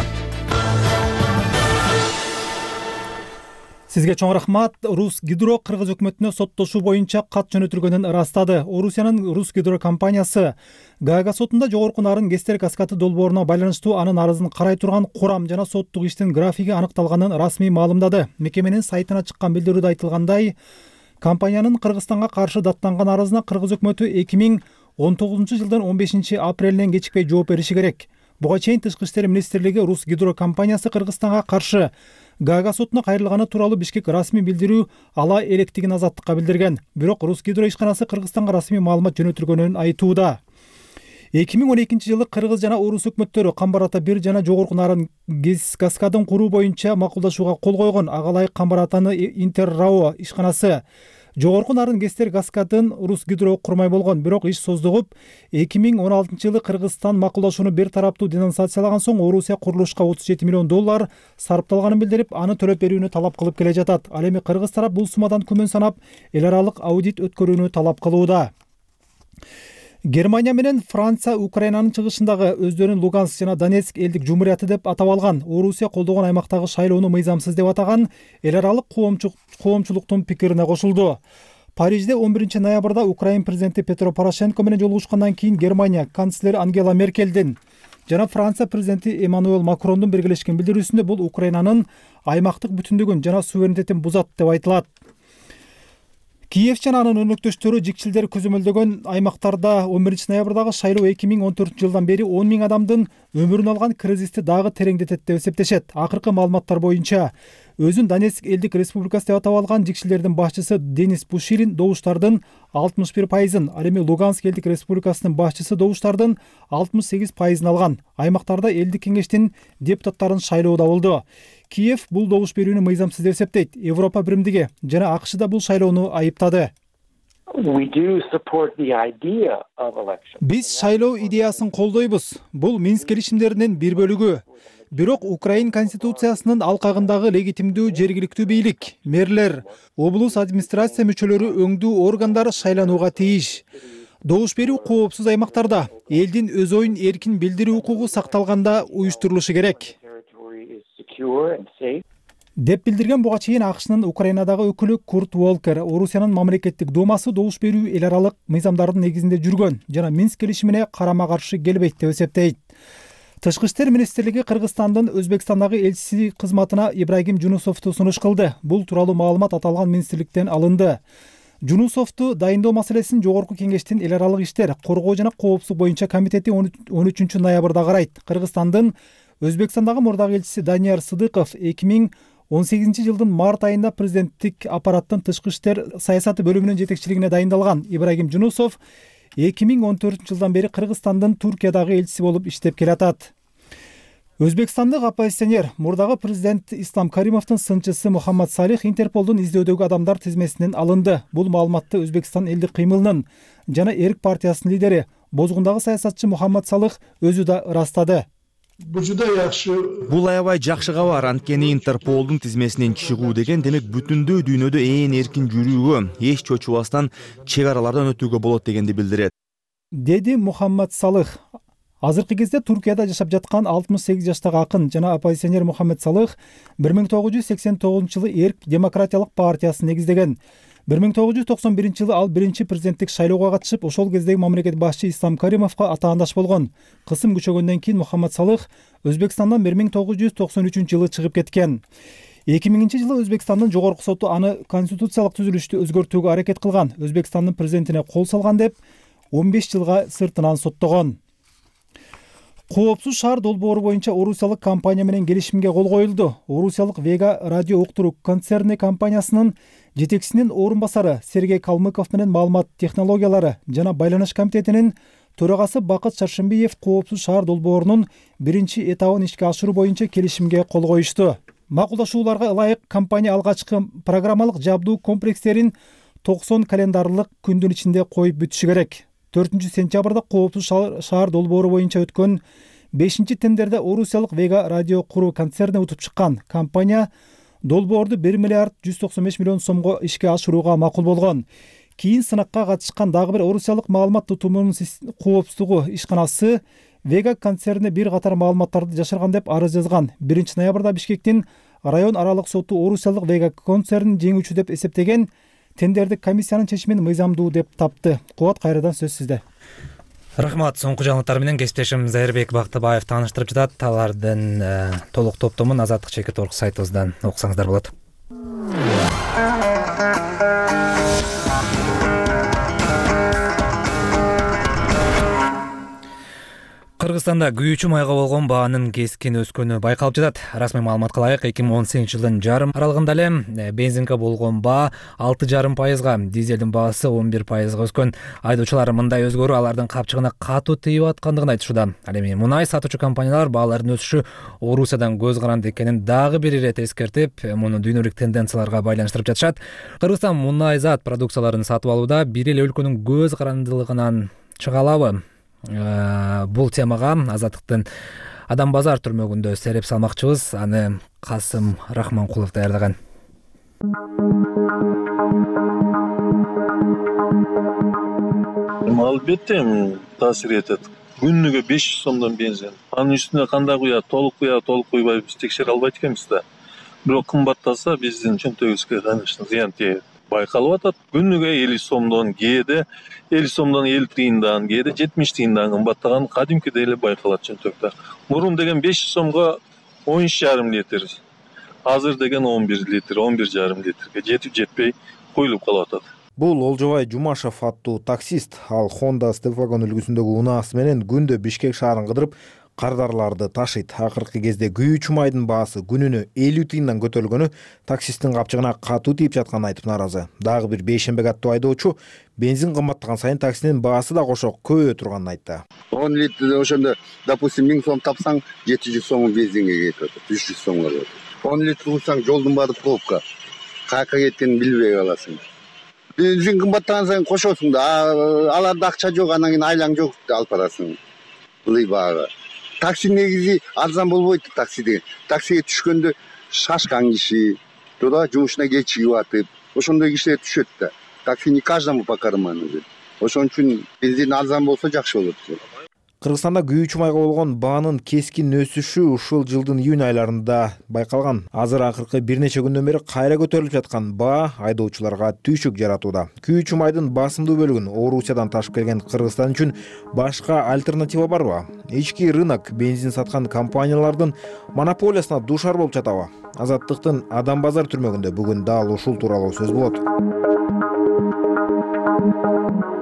Сизге чоң рахмат. Рус Гидро Кыргыз өкмөтүнө соттошуу боюнча кат жөнөтүлгөнүн ырастады. Орусиянын Рус Гидро компаниясы Гаага сотунда жогорку нарын кестер каскаты долбооруна байланыштуу анын арызын карай турган курам жана соттук иштин графиги аныкталганын расмий маалымдады. Мекеменин сайтына чыккан билдирүүдө айтылгандай, компаниянын Кыргызстанга каршы даттанган арызына Кыргыз өкмөтү эки миң он тогузунчу жылдын он бешинчи апрелинен кечикпей жооп бериши керек. Буга чейин Тышкы иштер министрлиги Рус Гидро компаниясы Кыргызстанга каршы Гаага сотуна кайрылганы тууралуу Бишкек расмий билдирүү ала электигин Азаттыкка билдирген. Бирок Рус Гидро ишканасы Кыргызстанга расмий маалымат жөнөтүлгөнүн айтууда. эки миң он экинчи жылы Кыргыз жана Орус өкмөттөрү Камбар Ата бир жана жогорку нарын каскадын куруу боюнча макулдашууга кол койгон. Агалай Камбар Атаны Интеррао ишканасы жогорку нарын кестер каскадын Рус Гидро курмай болгон. Бирок иш создугуп эки миң он алтынчы жылы Кыргызстан макулдашууну бир тараптуу денонсациялаган соң Орусия курулушка отуз жети миллион доллар сарпталганын билдирип, аны төлөп берүүнү талап кылып келе жатат. Ал эми Кыргыз тарап бул суммадан күмөн санап, эл аралык аудит өткөрүүнү талап кылууда. Германия менен Франция Украинанын чыгышындагы өздөрүн Луганск жана Донецк элдик жумурияты деп атап алган, Орусия колдогон аймактагы шайлоону мыйзамсыз деп атаган эл аралык коомчулуктун пикирине кошулду. Парижде он биринчи ноябрда Украин президенти Петро Порошенко менен жолугушкандан кийин Германия канцлери Ангела Меркелдин жана Франция президенти Эммануэл Макрондун биргелешкен билдирүүсүндө бул Украинанын аймактык бүтүндүгүн жана суверенитетин бузат деп айтылат. Киев жана анын өнөктөштөрү жикчилдер көзөмөлдөгөн аймактарда он биринчи ноябрдагы шайлоо эки миң он төртүнчү жылдан бери он миң адамдын өмүрүн алган кризисти дагы тереңдетет деп эсептешет. Акыркы маалыматтар боюнча өзүн Донецк элдик республикасы деп атап алган жикчилердин башчысы Денис Пушилин добуштардын алтымыш бир пайызын, ал эми Луганск элдик республикасынын башчысы добуштардын алтымыш сегиз пайызын алган. Аймактарда элдик кеңештин депутаттарын шайлоодо болду. Киев бул добуш берүүнү мыйзамсыз деп эсептейт. Европа биримдиги жана АКШ да бул шайлоону айыптады. Биз шайлоо идеясын колдойбуз. Бул Минск келишимдеринин бир бөлүгү. Бирок Украин конституциясынын алкагындагы легитимдүү жергиликтүү бийлик, мэрлер, облус администрация мүчөлөрү өңдүү органдар шайланууга тийиш. Добуш берүү коопсуз аймактарда элдин өз оюн эркин билдирүү укугу сакталганда уюштурулушу керек деп билдирген. Буга чейин АКШнын Украинадагы өкүлү Курт Уолкер Орусиянын мамлекеттик думасы добуш берүү эл аралык мыйзамдардын негизинде жүргөн жана Минск келишимине карама каршы келбейт деп эсептейт. Тышкы иштер министрлиги Кыргызстандын Өзбекстандагы элчиси кызматына Ибрагим Жунусовду сунуш кылды. Бул тууралуу маалымат аталган министрликтен алынды. Жунусовду дайындоо маселесин жогорку кеңештин эл аралык иштер, коргоо жана коопсуздук боюнча комитети он үчүнчү ноябрда карайт. Кыргызстандын Өзбекстандагы мурдагы элчиси Данияр Сыдыков эки миң он сегизинчи жылдын март айында президенттик аппараттын тышкы иштер саясаты бөлүмүнүн жетекчилигине дайындалган. Ибрагим Жунусов эки миң он төртүнчү жылдан бери Кыргызстандын Туркиядагы элчиси болуп иштеп келатат. Өзбекстандык оппозиционер мурдагы президент Ислам Каримовдун сынчысы Мухаммад Салих Интерполдун издөдөгү адамдар тизмесинен алынды. Бул маалыматты Өзбекстан элдик кыймылынын жана Эрк партиясынын лидери, Бозгундагы саясатчы Мухаммад Салих өзү да ырастады. Бул аябай жакшы кабар, анткени Интерполдун тизмесинен чыгуу деген демек бүтүндөй дүйнөдө ээн эркин жүрүүгө, эч чочубастан чек аралардан өтүүгө болот дегенди билдирет, деди Мухаммад Салих. Азыркы кезде Туркияда жашап жаткан алтымыш сегиз жаштагы акын жана оппозиционер Мухаммад Салих бир миң тогуз жүз сексен тогузунчу жылы Эрк демократиялык партиясын негиздеген. бир миң тогуз жүз токсон биринчи жылы ал биринчи президенттик шайлоого катышып, ошол кездеги мамлекет башчы Ислам Каримовго атаандаш болгон. Кысым күчөгөндөн кийин Мухаммад Салих Өзбекстандан бир миң тогуз жүз токсон үчүнчү жылы чыгып кеткен. эки миңинчи жылы Өзбекстандын жогорку соту аны конституциялык түзүлүштү өзгөртүүгө аракет кылган, Өзбекстандын президентине кол салган деп он беш жылга сыртынан соттогон. Коопсуз шаар долбоору боюнча орусиялык компания менен келишимге кол коюлду. Орусиялык Вега радио уктуруу концерни компаниясынын жетекчисинин орун басары Сергей Калмыков менен маалымат технологиялары жана байланыш комитетинин төрагасы Бакыт Шаршембиев коопсуз шаар долбоорунун биринчи этабын ишке ашыруу боюнча келишимге кол коюшту. Макулдашууларга ылайык компания алгачкы программалык жабдуу комплекстерин токсон календарлык күндүн ичинде коюп бүтүшү керек. төртүнчү сентябрда коопсуз шаар долбоору боюнча өткөн бешинчи тендерде орусиялык Вега радио куруу концерни утуп чыккан. Компания долбоорду бир миллиард жүз токсон беш миллион сомго ишке ашырууга макул болгон. Кийин сынакка катышкан дагы бир орусиялык маалымат тутумунун коопсуздугу ишканасы Вега концерни бир катар маалыматтарды жашырган деп арыз жазган. биринчи ноябрда Бишкектин район аралык соту орусиялык Вега концернин жеңүүчү деп эсептеген тендердик комиссиянын чечимин мыйзамдуу деп тапты. Кубат, кайрадан сөз сизде. Рахмат. Соңку жаңылыктар менен кесиптешим Зайырбек Бактыбаев тааныштырып жатат. Алардын толук топтомун Азаттык чекит орг сайтыбыздан окусаңыздар болот. Кыргызстанда күйүүчү майга болгон баанын кескин өскөнү байкалып жатат. Расмий маалыматка ылайык эки миң он сегизинчи жылдын жарым аралыгында эле бензинге болгон баа алты жарым пайызга, дизелдин баасы он бир пайызга өскөн. Айдоочулар мындай өзгөрүү алардын капчыгына катуу тийип аткандыгын айтышууда. Ал эми мунай сатуучу компаниялар баалардын өсүшү Орусиядан көз каранды экенин дагы бир ирет эскертип, муну дүйнөлүк тенденцияларга байланыштырып жатышат. Кыргызстан мунай зат продукцияларын сатып алууда бир эле өлкөнүн көз карандылыгынан чыга алабы? Бул темага Азаттыктын Адам базар түрмөгүндө сереп салмакчыбыз. Аны Касым Рахманкулов даярдаган. Албетте таасир этет. Күнүгө беш жүз сомдон бензин. Анын үстүнө кандай куя, толук куя, толук куйбай биз текшере албайт экенбиз да. Бирок кымбаттаса биздин чөнтөгүбүзгө, конечно, зыян тийет. Байкалып атат. Күнүгө элүү сомдон, кээде элүү сомдон элүү тыйындан, кээде жетимиш тыйындан кымбаттаган кадимкидей эле байкалат чөнтөктө. Мурун деген беш жүз сомго он үч жарым литр, азыр деген он бир литр, он бир жарым литрге жетип жетпей коюлуп калып атат. Бул Олжобай Жумашев аттуу таксист. Ал Honda Stepwagon үлгүсүндөгү унаасы менен күндө Бишкек шаарын кыдырып кардарларды ташыйт. Акыркы кезде күйүүчү майдын баасы күнүнө элүү тыйындан көтөрүлгөнү таксисттин капчыгына катуу тийип жатканын айтып нааразы. Дагы бир бейшембек аттуу айдоочу бензин кымбаттаган сайын таксинин баасы да кошо көбөйө турганын айтты. он литр ошондо, допустим, миң сом тапсаң, жети жүз сом бензинге кетип атат, үч жүз сомго болот. он литр курсаң, жолдун баары пробка. Каяка кеткенин билбей каласың. Бензин кымбаттаган сайын кошосуң да, аларда акча жок, анан кийин айлаң жок алып барасың. Лый баага. Такси негизи арзан болбойт такси деген. Таксиге түшкөндө шашкан киши, туура жумушуна кечигип атып, ошондой кишилер түшөт да. Такси не каждому по карману. Ошон үчүн бензин арзан болсо жакшы болот. Кыргызстанда күйүүчү майга болгон баанын кескин өсүшү ушул жылдын июнь айларында байкалган. Азыр акыркы бир нече күндөн бери кайра көтөрүлүп жаткан баа айдоочуларга түйшүк жаратууда. Күйүүчү майдын басымдуу бөлүгүн Орусиядан ташып келген Кыргызстан үчүн башка альтернатива барбы? Ички рынок бензин саткан компаниялардын монополиясына дуушар болуп жатабы? Азаттыктын Адам базар түрмөгүндө бүгүн дал ушул тууралуу сөз болот.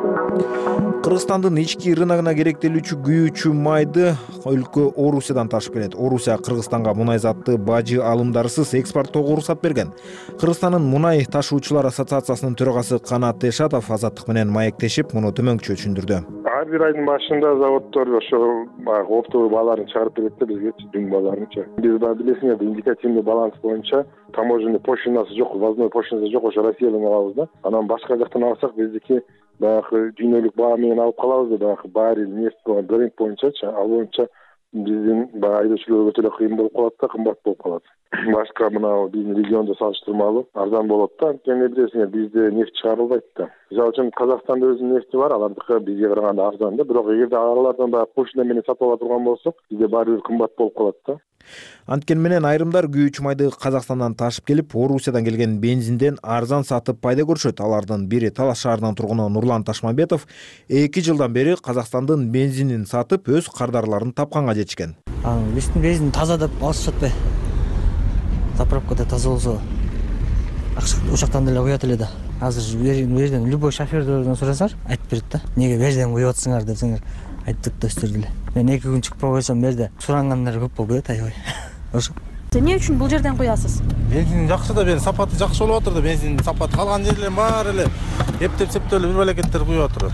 Кыргызстандын ички рыногуна керектелүүчү күйүүчү майды өлкө Орусиядан ташып келет. Орусия Кыргызстанга мунай заты бажы алымдарсыз экспорттоого уруксат берген. Кыргызстандын мунай ташуучулар ассоциациясынын төрагасы Канат Эшатов Азаттык менен маектешип, муну төмөнкүчө түшүндүрдү. Ар бир айдын башында заводдор ошо баягы оптовый бааларын чыгарып берет да бизге, дүң бааларынча. Биз баягы билесиңер, индикативный баланс боюнча таможенный пошлинасы жок, ввозной пошлинасы жок, ошо Россиядан алабыз да. Анан башка жактан алсак биздики баягы дүйнөлүк баа менен алып калабыз да, баягы баррель нефть бренд боюнчачы, ал боюнча биздин баягы айдоочуларга өтө эле кыйын болуп калат да, кымбат болуп калат. Башка мына биздин региондо салыштырмалуу арзан болот да. Анткени билесиңер, бизде нефть чыгарылбайт да. Мисалы үчүн Казакстанда өзүнүн нефти бар, алардыкы бизге караганда арзан да. Бирок эгерде алардан баягы пошлина менен сатып ала турган болсок, бизде баары бир кымбат болуп калат да. Анткени менен айрымдар күйүүчү майды Казакстандан ташып келип, Орусиядан келген бензинден арзан сатып пайда көрүшөт. Алардын бири Талас шаарынын тургуну Нурлан Ташмамбетов эки жылдан бери Казакстандын бензинин сатып, өз кардарларын тапканга жетишкен. Биздин бензин таза деп алышып жатпайбы? Заправкада таза болсо ошоктон деле куят эле да. Азыр бу жерден любой шофердерден сурасаңар, айтып берет да. Неге бу жерден куюп атсыңар десеңер, айттык да өстөр деле. Мен эки күн чыгып койсом, бу жерде сурангандар көп болуп кетет аябай. Ошо. Эмне үчүн бул жерден куясыз? Бензин жакшы да, бензин сапаты жакшы болуп атыр да, бензин сапаты калган жерлер баары эле эптеп-септеп эле бир балекеттер куюп атыр.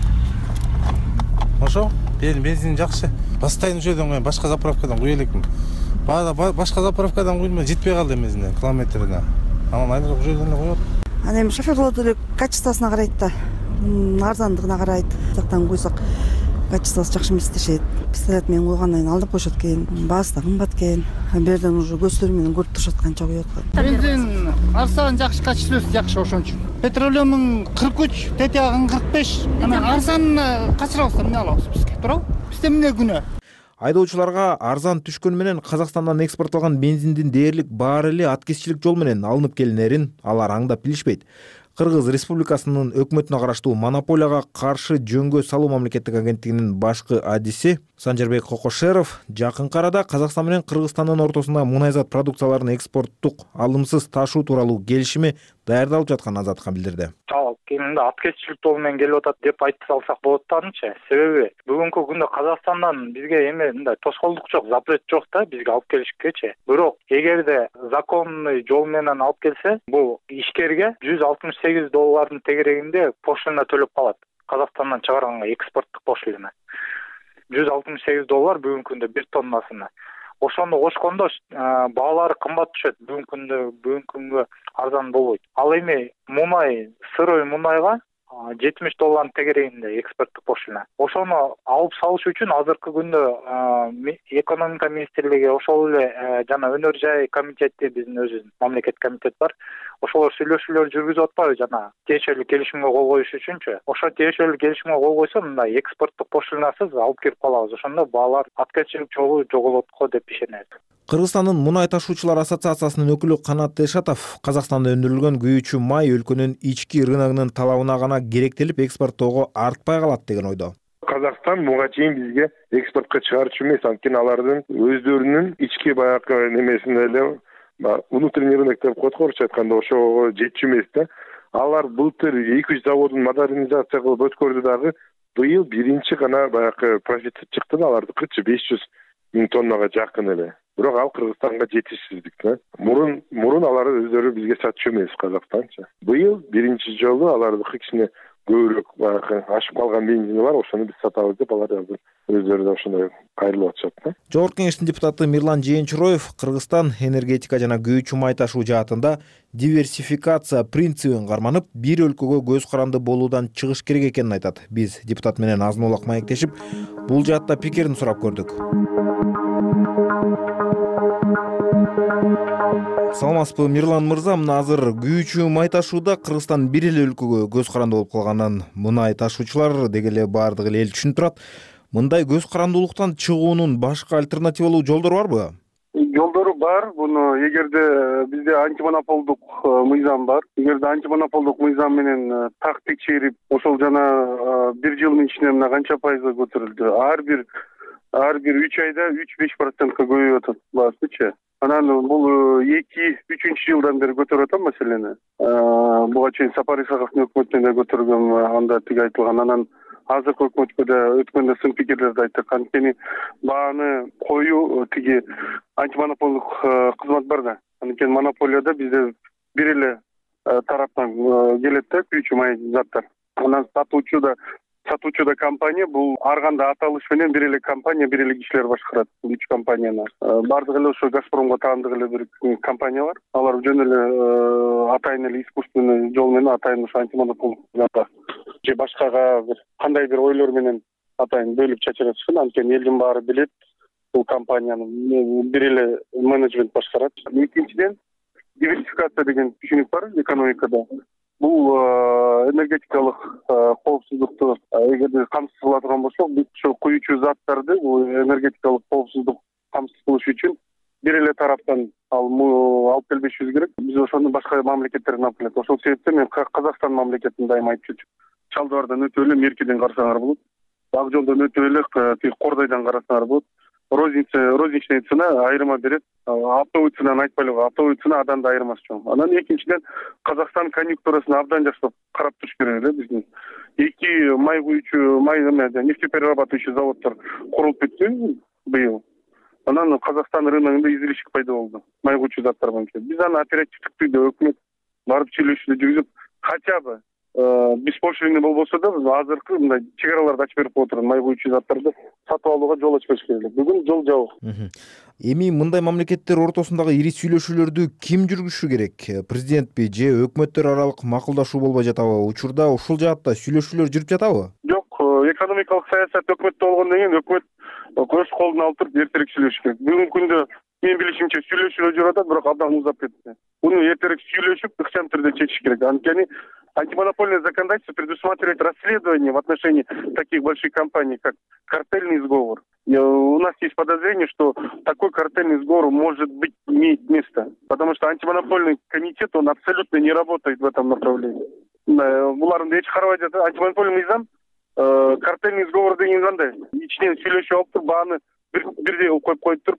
Ошо, бензин жакшы. Постоянно ушул жерден куям, башка заправкадан куя элекмин. Башка заправкадан куйдум, жетпей калды бензинден километрине. Анан айрылып ушул жерден эле коет. Ана эми шоферлор деле качествосуна карайт да, арзандыгына карайт. Жактан куйсак качествосы жакшы эмес дешет. Пистолет менен куйгандан кийин алдап коюшат экен, баасы да кымбат экен. Бу жерден уже көздөрү менен көрүп турушат канча куюп атканын. Бензин арзан жакшы, качествосы жакшы, ошон үчүн. Петролеумун кырк үч, тетягын кырк беш. Анан арзан качырабызда эмне алабыз бизге, туурабы? Бизде эмне күнөө? Айдоочуларга арзан түшкөнү менен Казакстандан экспортталган бензиндин дээрлик баары эле аткезчилик жол менен алынып келинерин алар аңдап билишпейт. Кыргыз Республикасынын өкмөтүнө караштуу монополияга каршы жөнгө салуу мамлекеттик агенттигинин башкы адиси Санжарбек Кокошеров жакынкы арада Казакстан менен Кыргызстандын ортосунда мунайзат продукцияларын экспорттук алымсыз ташуу тууралуу келишими даярдалып жатканын Азаттыкка билдирди. Ал кийинде аткезчилик жол менен келип атат деп айтып салсак болот да анча. Себеби бүгүнкү күндө Казакстандан бизге эме мындай тоскоолдук жок, запрет жок да бизге алып келишкечи. Бирок эгерде законный жол менен алып келсе, бул ишкерге жүз алтымыш сегиз доллардын тегерегинде пошлина төлөп калат. Казакстандан чыгарганга экспорттук пошлина. жүз алтымыш сегиз доллар бүгүнкү күндө бир тоннасына. Ошону кошкондо баалары кымбат түшөт. Бүгүнкү күндө бүгүнкү күнгө арзан болбойт. Ал эми мунай, сырой мунайга жетимиш доллардын тегерегинде экспорттук пошлина. Ошону алып салыш үчүн азыркы күндө экономика министрлиги ошол эле жана өнөр жай комитети, биздин өзүбүздүн мамлекеттик комитет бар. Ошолор сүйлөшүүлөр жүргүзүп атпайбы жана тиешелүү келишимге кол коюш үчүнчү. Ошо тиешелүү келишимге кол койсо, мындай экспорттук пошлинасыз алып кирип калабыз. Ошондо баалар аткезчилик жолу жоголот го деп ишенебиз. Кыргызстандын мунай ташуучулар ассоциациясынын өкүлү Канат Эшатов Казакстанда өндүрүлгөн күйүүчү май өлкөнүн ички рыногунун талабына гана керектелип экспорттоого артпай калат деген ойдо. Казакстан буга чейин бизге экспортко чыгарчу эмес, анткени алардын өздөрүнүн ички баягы немесинде эле внутренний рынок деп коет го, орусча айтканда, ошого жетчү эмес да. Алар былтыр эки жүз заводун модернизация кылып өткөрдү дагы, быйыл биринчи гана баягы профицит чыкты да, алардыкычы беш жүз миң тоннага жакын эле. Бирок ал Кыргызстанга жетишсиздик да. Мурун мурун алар өздөрү бизге сатчу эмес Казакстанча. Быйыл биринчи жолу алардыкы кичине көбүрөөк баягы ашып калган бензини бар, ошону биз сатабыз деп алар өздөрү да ошондой кайрылып атышат да. Жогорку кеңештин депутаты Мирлан Жээнчуроев Кыргызстан энергетика жана күйүүчү май ташуу жаатында диверсификация принцибин карманып, бир өлкөгө көз каранды болуудан чыгыш керек экенин айтат. Биз депутат менен азын улак маектешип, бул жаатта пикирин сурап көрдүк. Саламатсызбы, Мирлан мырза, мына азыр күйүүчү май ташууда Кыргызстан бир эле өлкөгө көз каранды болуп калганын мунай ташуучулар деги эле баардык эле эл түшүнүп турат. Мындай көз карандуулуктан чыгуунун башка альтернативалуу жолдору барбы? Жолдору бар. Буну эгерде бизде антимонополдук мыйзам бар. Эгерде антимонополдук мыйзам менен так текшерип, ошол жана бир жылдын ичинде мына канча пайызга көтөрүлдү. Ар бир ар бир үч айда үч беш процентке көбөйүп атат баасычы. Анан бул эки үчүнчү жылдан бери көтөрүп атам маселени. Буга чейин Сапар Исаковдун өкмөтүндө көтөргөм, анда тиги айтылган. Анан азыркы өкмөткө да өткөндө сын пикирлерди айттык. Анткени бааны коюу тиги антимонополдук кызмат бар да. Анткени монополияда бизде бир эле тараптан келет да күйүүчү май заттар. Анан сатуучу да сатуучу да компания, бул ар кандай аталыш менен бир эле компания, бир эле кишилер башкарат үч компанияны. Бардыгы эле ошо Газпромго таандык эле бир компания бар. Алар жөн эле атайын эле искусственный жол менен атайын ошо антимонополдук же башкага бир кандай бир ойлор менен атайын бөлүп чачыратышкан. Анткени элдин баары билет бул компанияны бир эле менеджмент башкарат. Экинчиден, диверсификация деген түшүнүк бар экономикада. Бул энергетикалык коопсуздукту эгерде камсыз кыла турган болсок, биз ошо куюучу заттарды бул энергетикалык коопсуздук камсыз кылыш үчүн бир эле тараптан ал алып келбешибиз керек. Биз ошону башка мамлекеттерден алып келет. Ошол себептен мен Казакстан мамлекетин дайыма айтып жүрчүм. Чалдыбардан өтүп эле Меркиден карасаңар болот. Ак жолдон өтүп эле тиги Кордойдон карасаңар болот. Розница, розничный цена айырма берет. Оптовый ценаны айтпайлы, оптовый цена адан да айырмасы жок. Анан экинчиден, Казакстан конъюнктурасын абдан жакшы карап туруш керек эле биздин. Эки май куючу, май нефтеперерабатывающий заводдор курулуп бүттү быйыл. Анан Казакстан рыногунда излишик пайда болду. Май куючу заттар боюнча. Биз аны оперативдик түрдө өкмөт барып сүйлөшүүлөр жүргүзүп, хотя бы беспошлиный болбосо да азыркы мындай чек ачып берип отурган май куючу заттарды сатып алууга жол ачпаш керек. Бүгүн жол жабык. Эми мындай мамлекеттер ортосундагы ири сүйлөшүүлөрдү ким жүргүзүшү керек? Президентпи же өкмөттөр аралык макулдашуу болбой жатабы? Учурда ушул жаатта сүйлөшүүлөр жүрүп жатабы? Жок, экономикалык саясат өкмөттө болгондон кийин өкмөт өз колун алып туруп эртерээк сүйлөшүш керек. Бүгүнкү күндө мен билишимче сүйлөшүүлөр жүрүп атат, бирок абдан узап кетти. Буну эртерээк сүйлөшүп, ыкчам түрдө чечиш керек. Анткени антимонопольное законодательство предусматривает расследование в отношении таких больших компаний, как картельный сговор. И у нас есть подозрение, что такой картельный сговор может быть, имеет место. Потому что антимонопольный комитет, он абсолютно не работает в этом направлении. Буларында эч карабай жатат. Антимонопольный мыйзам картельный сговор деген кандай? Ичинен сүйлөшүп алып туруп, бааны бирдей коюп коюп туруп,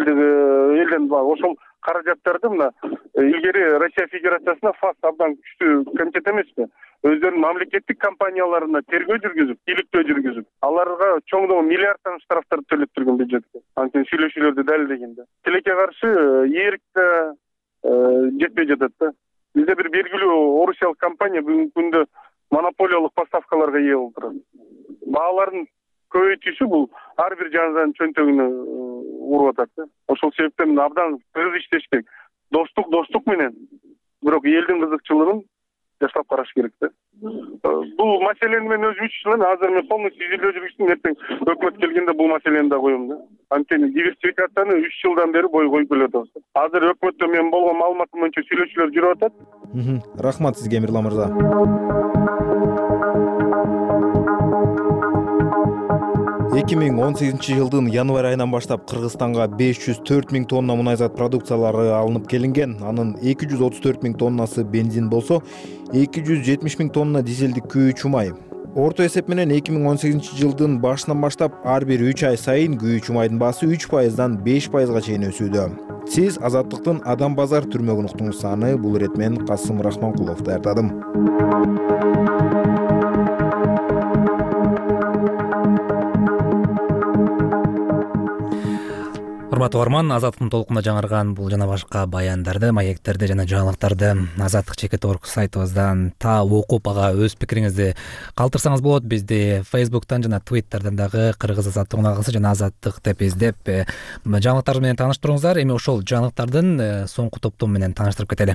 элден ошол каражаттарды мына илгери Россия Федерациясына ФАС абдан күчтүү комитет эмеспи? Өздөрүнүн мамлекеттик компанияларына тергөө жүргүзүп, иликтөө жүргүзүп, аларга чоңдогон миллиарддан штрафтар төлөп турган бюджетке. Анткени сүйлөшүүлөрдү далилдегенде. Тилекке каршы ийрик да жетпей жатат да. Бизде бир белгилүү орусиялык компания бүгүнкү күндө монополиялык поставкаларга ээ болуп турат. Баалардын көбөйтүүсү бул ар бир жандан чөнтөгүнө уруп атат да. Ошол себептен абдан тыгыз иштеш керек. Достук достук менен, бирок элдин кызыкчылыгын жаштап караш керек да. Бул маселени мен өзүм үчүн азыр мен полностью изилдөө жүргүздүм, эртең өкмөт келгенде бул маселени да коем да. Анткени диверсификацияны үч жылдан бери бой коюп келатабыз. Азыр өкмөттө мен болгон маалыматым боюнча сүйлөшүүлөр жүрүп атат. Рахмат сизге, Эмирлан мырза. эки миң он сегизинчи жылдын январь айынан баштап Кыргызстанга беш жүз төрт миң тонна мунайзат продукциялары алынып келинген. Анын эки жүз отуз төрт миң тоннасы бензин болсо, эки жүз жетимиш миң тонна дизелдик күйүүчү май. Орто эсеп менен эки миң он сегизинчи жылдын башынан баштап ар бир үч ай сайын күйүүчү майдын баасы үч пайыздан беш пайызга чейин өсүүдө. Сиз Азаттыктын Адам базар түрмөгүн уктуңуз. Аны бул ирет мен Касым Рахманкулов даярдадым. Урматтуу угарман, Азаттыктын толкунда жаңырган бул жана башка баяндарды, маектерди жана жаңылыктарды азаттык чекит орг сайтыбыздан таап окуп, ага өз пикириңизди калтырсаңыз болот. Бизди Facebook'тан жана Twitter'дан дагы Кыргыз азаттык унаасы жана азаттык деп издеп жаңылыктар менен тааныштырыңыздар. Эми ошол жаңылыктардын соңку топтому менен тааныштырып кетели.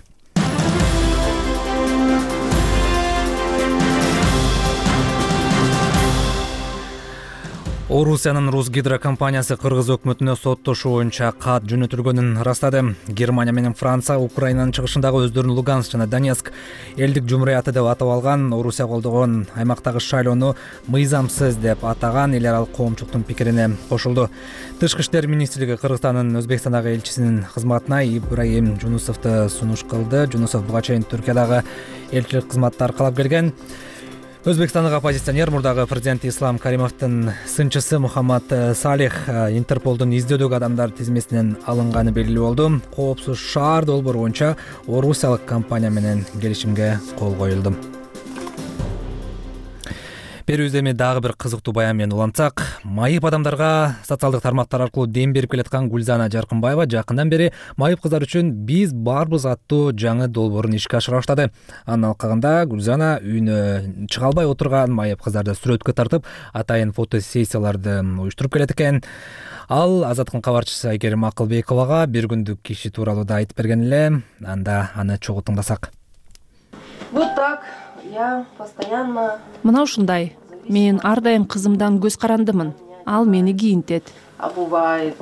Орусиянын Русгидро компаниясы Кыргыз өкмөтүнө соттошуу боюнча кат жөнөтүлгөнүн ырастады. Германия менен Франция Украинанын чыгышындагы өздөрүн Луганск жана Донецк элдик жумурияты деп атап алган, Орусия колдогон аймактагы шайлоону мыйзамсыз деп атаган эл аралык коомчулуктун пикирине кошулду. Тышкы иштер министрлиги Кыргызстандын Өзбекстандагы элчисинин кызматына Ибраим Жунусовду сунуш кылды. Жунусов буга чейин Түркиядагы элчилик кызматты аркалап келген. Өзбекстандык оппозиционер мурдагы президент Ислам Каримовдун сынчысы Мухаммад Салих Интерполдун издөдөгү адамдар тизмесинен алынганы белгилүү болду. Коопсуз шаар долбоору боюнча орусиялык компания менен келишимге кол коюлду. берүүбүздө эми дагы бир кызыктуу баян менен улантсак, майып адамдарга социалдык тармактар аркылуу дем берип келаткан Гүлзана Жаркынбаева жакындан бери майып кыздар үчүн биз барбыз аттуу жаңы долбоорун ишке ашыра баштады. Анын алкагында Гүлзана үйүнө чыга албай отурган майып кыздарды сүрөткө тартып, атайын фотосессияларды уюштуруп келет экен. Ал Азаттыктын кабарчысы Айгерим Акылбековага бир күндүк киши тууралуу да айтып берген эле. Анда аны чогуу тыңдасак. Вот так, я постоянно... Мына ушундай. Мен ар дайым кызымдан көз карандымын. Ал мени кийинтет. А бывает.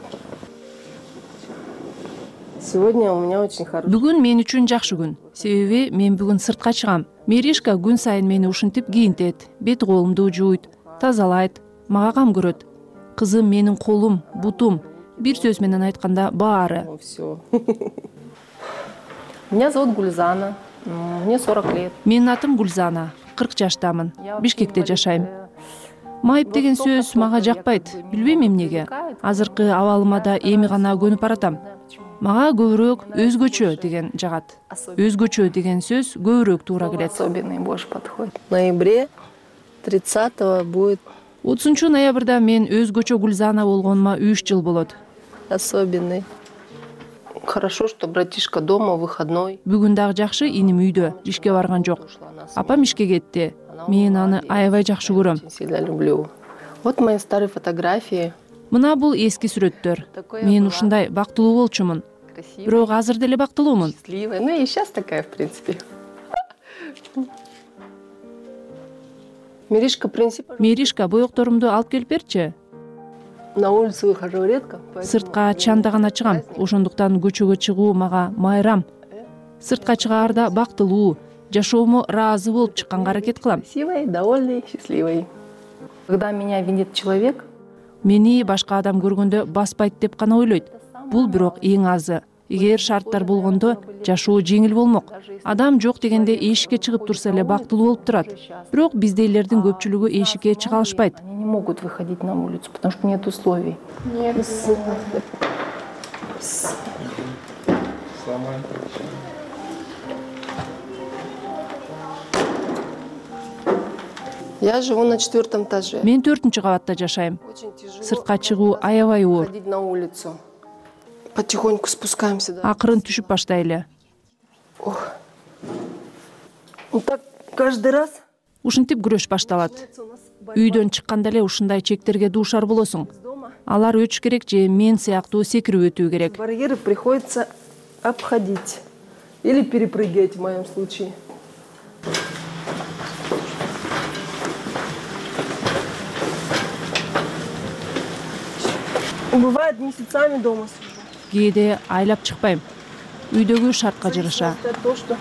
Сегодня у меня очень хороший... Бүгүн мен үчүн жакшы күн. Себеби мен бүгүн сыртка чыгам. Миришка күн сайын мени ушинтип кийинтет, бет колумду жууйт, тазалайт, мага кам көрөт. Кызым менин колум, бутум. Бир сөз менен айтканда баары. Все. Меня зовут Гульзана. Мне сорок лет. Менин атым Гүлзана, кырк жаштамын. Бишкекте жашайм. Майып деген сөз мага жакпайт. Билбейм эмнеге. Азыркы абалыма да эми гана көнүп баратам. Мага көбүрөөк өзгөчө деген жагат. Өзгөчө деген сөз көбүрөөк туура келет. Особенный больше подходит. В ноябре тридцатого будет... отузунчу ноябрда мен өзгөчө Гүлзана болгонума үч жыл болот. Особенный. Хорошо, что братишка дома, выходной. Бүгүн дагы жакшы, иним үйдө, ишке барган жок. Апам ишке кетти. Мен аны аябай жакшы көрөм. Сильно люблю. Вот мои старые фотографии. Мына бул эски сүрөттөр. Мен ушундай бактылуу болчумун. Бирок азыр деле бактылуумун. Счастливая. Ну и сейчас такая, в принципе. Миришка, принцип. Миришка, боекторумду алып келип берчи. На улицу выхожу редко. Сыртка чанда гана чыгам. Ошондуктан көчөгө чыгуу мага майрам. Сыртка чыгаарда бактылуу, жашоому ыраазы болуп чыкканга аракет кылам. Красивой, довольной, счастливой. Когда меня видит человек, мени башка адам көргөндө баспайт деп гана ойлойт. Бул бирок эң азы. Эгер шарттар болгондо жашоо жеңил болмок. Адам жок дегенде эшикке чыгып турса эле бактылуу болуп турат. Бирок биздейлердин көпчүлүгү эшикке чыга алышпайт. Они не могут выходить на улицу, потому что нет условий. Нет. Я живу на четвертом этаже. Мен төртүнчү кабатта жашайм. Сыртка чыгуу аябай оор. Ходить на улицу. Потихоньку спускаемся. Акырын түшүп баштайлы. Ох. Вот так каждый раз. Ушинтип күрөш башталат. Үйдөн чыкканда эле ушундай чектерге дуушар болосуң. Алар өчүш керек же мен сыяктуу секирип өтүү керек. Барьеры приходится обходить или перепрыгивать в моем случае. Бывает, месяцами дома сижу. Кээде айлап чыкпайм. Үйдөгү шартка жараша. То, что...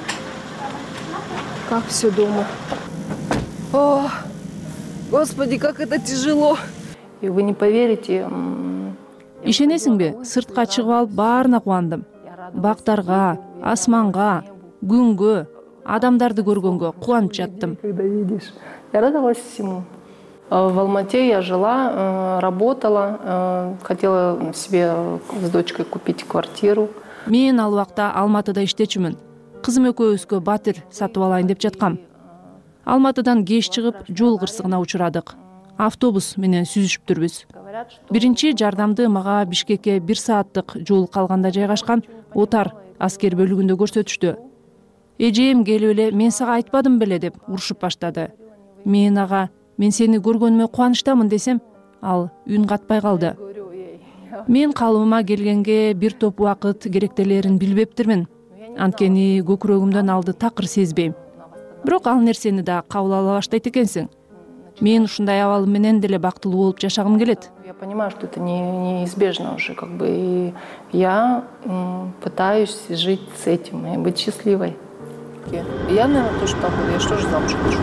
Как все дома. О, Господи, как это тяжело. И вы не поверите. Ишенесиңби? Сыртка чыгып алып баарына кубандым. Бактарга, асманга, күнгө, адамдарды көргөнгө кубанып жаттым. Когда видишь, я радовалась всему. В Алмате я жила, работала, хотела себе с дочкой купить квартиру. Мен ал убакта Алматыда иштечүмүн. Кызым экөөбүзгө батир сатып алайын деп жаткам. Алматыдан кеч чыгып, жол кырсыгына учурадык. Автобус менен сүзүшүптүрбүз. Биринчи жардамды мага Бишкекке бир сааттык жол калганда жайгашкан Отар аскер бөлүгүндө көрсөтүштү. Эжем келип эле мен сага айтпадым беле деп урушуп баштады. Мен ага мен сени көргөнүмө кубанычтамын десем, ал үн катпай калды. Мен калыбыма келгенге бир топ убакыт керектелерин билбептирмин. Анткени көкүрөгүмдөн алды такыр сезбейм. Бирок ал нерсени да кабыл ала баштайт экенсиң. Мен ушундай абалым менен деле бактылуу болуп жашагым келет. Я понимаю, что это не, неизбежно уже, как бы, и я м, пытаюсь жить с этим и быть счастливой. Я, наверное, тоже так буду. Я что же замуж хочу?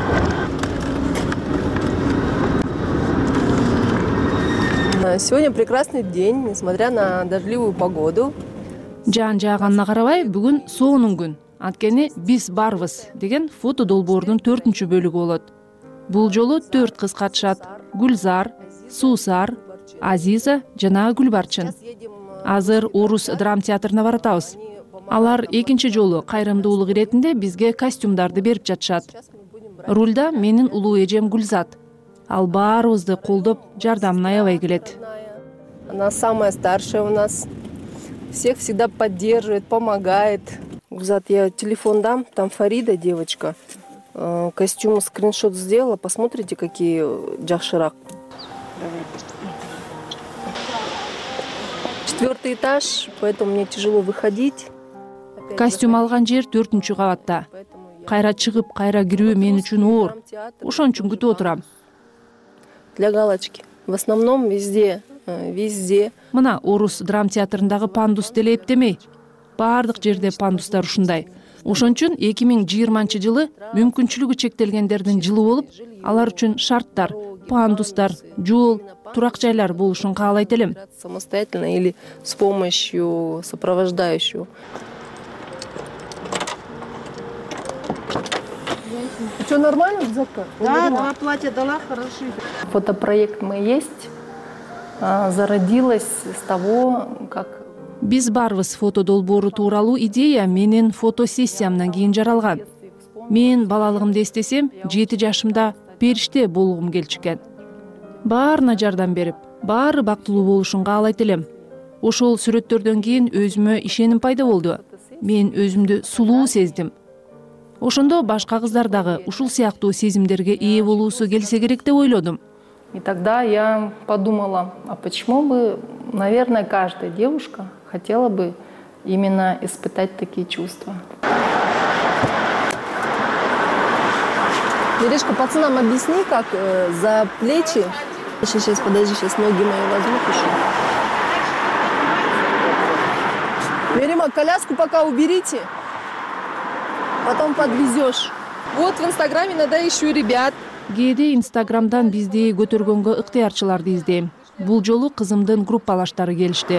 Сегодня прекрасный день, несмотря на дождливую погоду. Жаан жааганына карабай, бүгүн соонун күн. Анткени биз барбыз деген фото долбоордун төртүнчү бөлүгү болот. Бул жолу төрт кыз катышат: Гүлзар, Суусар, Азиза жана Гүлбарчын. Азыр Орус драм театрына баратабыз. Алар экинчи жолу кайрымдуулук иретинде бизге костюмдарды берип жатышат. рульда менин улуу эжем Гүлзат. Ал баарыбызды колдоп, жардамын аябай келет. Она самая старшая у нас. Всех всегда поддерживает, помогает. Гүлзат, я телефон дам, там Фарида, девочка. Костюм, скриншот сделала. Посмотрите, какие жакшыраак. Четвертый этаж, поэтому мне тяжело выходить. Костюм алган жер төртүнчү кабатта. Кайра чыгып, кайра кирүү мен үчүн оор. Ошон үчүн күтүп отурам. Для галочки. В основном везде, везде. Мына Орус драм театрындагы пандус деле эптемей. Бардык жерде пандустар ушундай. Ошон үчүн эки миң жыйырманчы жылы мүмкүнчүлүгү чектелгендердин жылы болуп, алар үчүн шарттар, пандустар, жол, турак жайлар болушун каалайт элем. Самостоятельно или с помощью сопровождающего. Что, нормально, Гүлзатка? Да, два платья дала, хороши. Фотопроект мы есть. Зародилась с того, как... Биз барбыз фото долбоору тууралуу идея менин фотосессиямдан кийин жаралган. Мен балалыгымды эстесем, жети жашымда периште болгум келчү экен. Баарына жардам берип, баары бактылуу болушун каалайт элем. Ошол сүрөттөрдөн кийин өзүмө ишеним пайда болду. Мен өзүмдү сулуу сездим. Ошондо башка кыздар дагы ушул сыяктуу сезимдерге ээ болуусу келсе керек деп ойлодум. И тогда я подумала, а почему бы, наверное, каждая девушка хотела бы именно испытать такие чувства. Верешка, пацанам объясни, как э, за плечи... Сейчас, сейчас, подожди, сейчас ноги мои возьму, пишу. Верима, коляску пока уберите, потом подвезешь. Вот в Инстаграме иногда ищу ребят. Кээде Инстаграмдан бизди көтөргөнгө ыктыярчыларды издейм. Бул жолу кызымдын группалаштары келишти.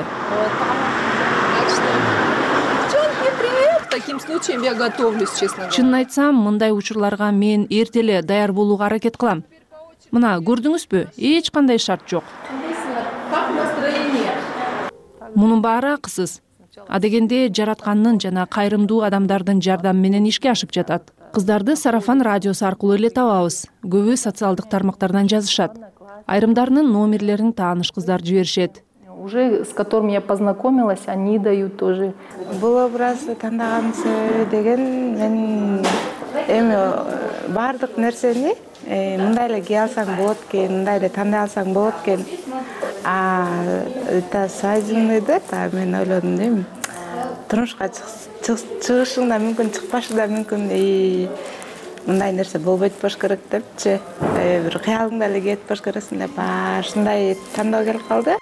Девчонки, привет! К таким случаям я готовлюсь, честно говоря. Чынын айтсам, мындай учурларга мен эртеле даяр болууга аракет кылам. Мына, көрдүңүзбү? Эч кандай шарт жок. Как настроение? Мунун баары акысыз. Адегенде жараткандын жана кайрымдуу адамдардын жардамы менен ишке ашып жатат. Кыздарды Сарафан радиосу аркылуу эле табабыз. Көбү социалдык тармактардан жазышат. Айрымдарынын номерлерин тааныш кыздар жиберишет. Уже с которыми я познакомилась, они дают тоже. Бул образды тандагансыз деген мен эми баардык нерсени мындай эле кие алсаң болот экен, мындай эле тандай алсаң болот экен. А это свадебный деп, мен ойлодум дейм. Турмушка чыгышың да мүмкүн, чыкпашы да мүмкүн. Мындай нерсе болбойт болуш керек депчи. Бир кыялыңда эле кетип болуш керексиң деп, ушундай тандоо келип калды.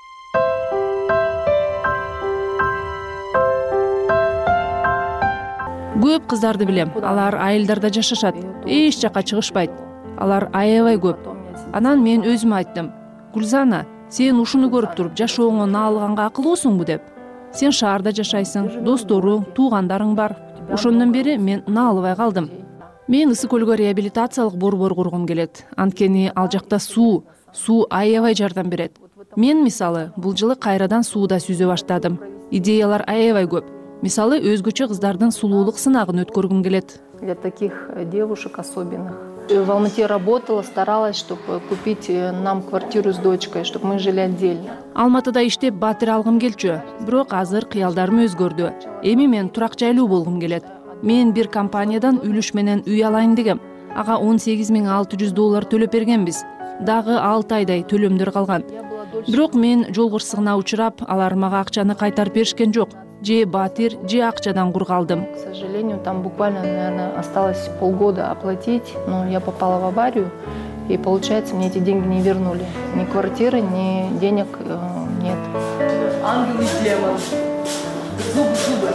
Көп кыздарды билем. Алар айылдарда жашашат. Эч жака чыгышпайт. Алар аябай көп. Анан мен өзүм айттым. Гүлзана, сен ушуну көрүп туруп жашооңо наалганга акылуусуңбу деп. Сен шаарда жашайсың, досторуң, туугандарың бар. Ошондон бери мен наалыбай калдым. Мен Ысык көлгө реабилитациялык борбор кургум келет. Анткени ал жакта суу, суу аябай жардам берет. Мен мисалы бул жылы кайрадан сууда сүзө баштадым. Идеялар аябай көп. Мисалы өзгөчө кыздардын сулуулук сынагын өткөргүм келет. Для таких девушек особенных. В Алмате работала, старалась, чтобы купить нам квартиру с дочкой, чтобы мы жили отдельно. Алматыда иштеп батир алгым келчү, бирок азыр кыялдарым өзгөрдү. Эми мен турак жайлуу болгум келет. Мен бир компаниядан үлүш менен үй алайын дегем. Ага он сегиз миң алты жүз доллар төлөп бергенбиз. Дагы алты айдай төлөмдөр калган. Бирок мен жол кырсыгына учурап, алар мага акчаны кайтарып беришкен жок. Же батир, же акчадан кур калдым. К сожалению, там буквально, наверное, осталось полгода оплатить, но я попала в аварию, и получается, мне эти деньги не вернули. Ни квартиры, ни денег э, нет. Ангел и демон. Зуб в зубы.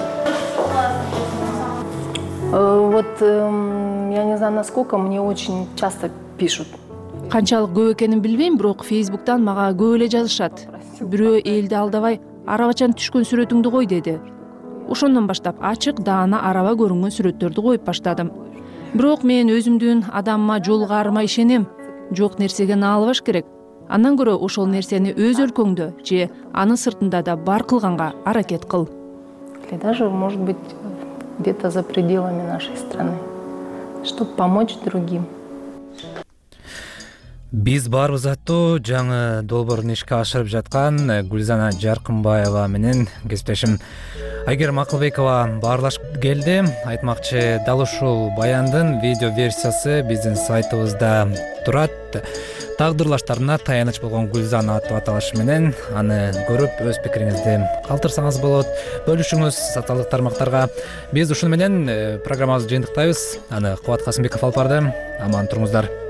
Э, вот э, я не знаю, насколько, мне очень часто пишут. Канчалык көп экенин билбейм, бирок Фейсбуктан мага көп эле жазышат. Бирөө элди алдабай арабачан түшкөн сүрөтүңдү кой деди. Ошондон баштап ачык даана араба көрүнгөн сүрөттөрдү коюп баштадым. Бирок мен өзүмдүн адамыма жолугарыма ишенем. Жок нерсеге наалыбаш керек. Андан көрө ошол нерсени өз өлкөңдө же анын сыртында да бар кылганга аракет кыл. Или даже, может быть, где-то за пределами нашей страны, чтобы помочь другим. Биз барбыз аттуу жаңы долбоорун ишке ашырып жаткан Гүлзана Жаркынбаева менен кесиптешим Айгерим Акылбекова баарлашып келди. Айтмакчы, дал ушул баяндын видео версиясы биздин сайтыбызда турат. Тагдырлаштарына таяныч болгон Гүлзана аттуу аталышы менен аны көрүп өз пикириңизди калтырсаңыз болот. Бөлүшүңүз социалдык тармактарга. Биз ушуну менен программабызды жыйынтыктайбыз. Аны Кубат Касымбеков алып барды. Аман туруңуздар.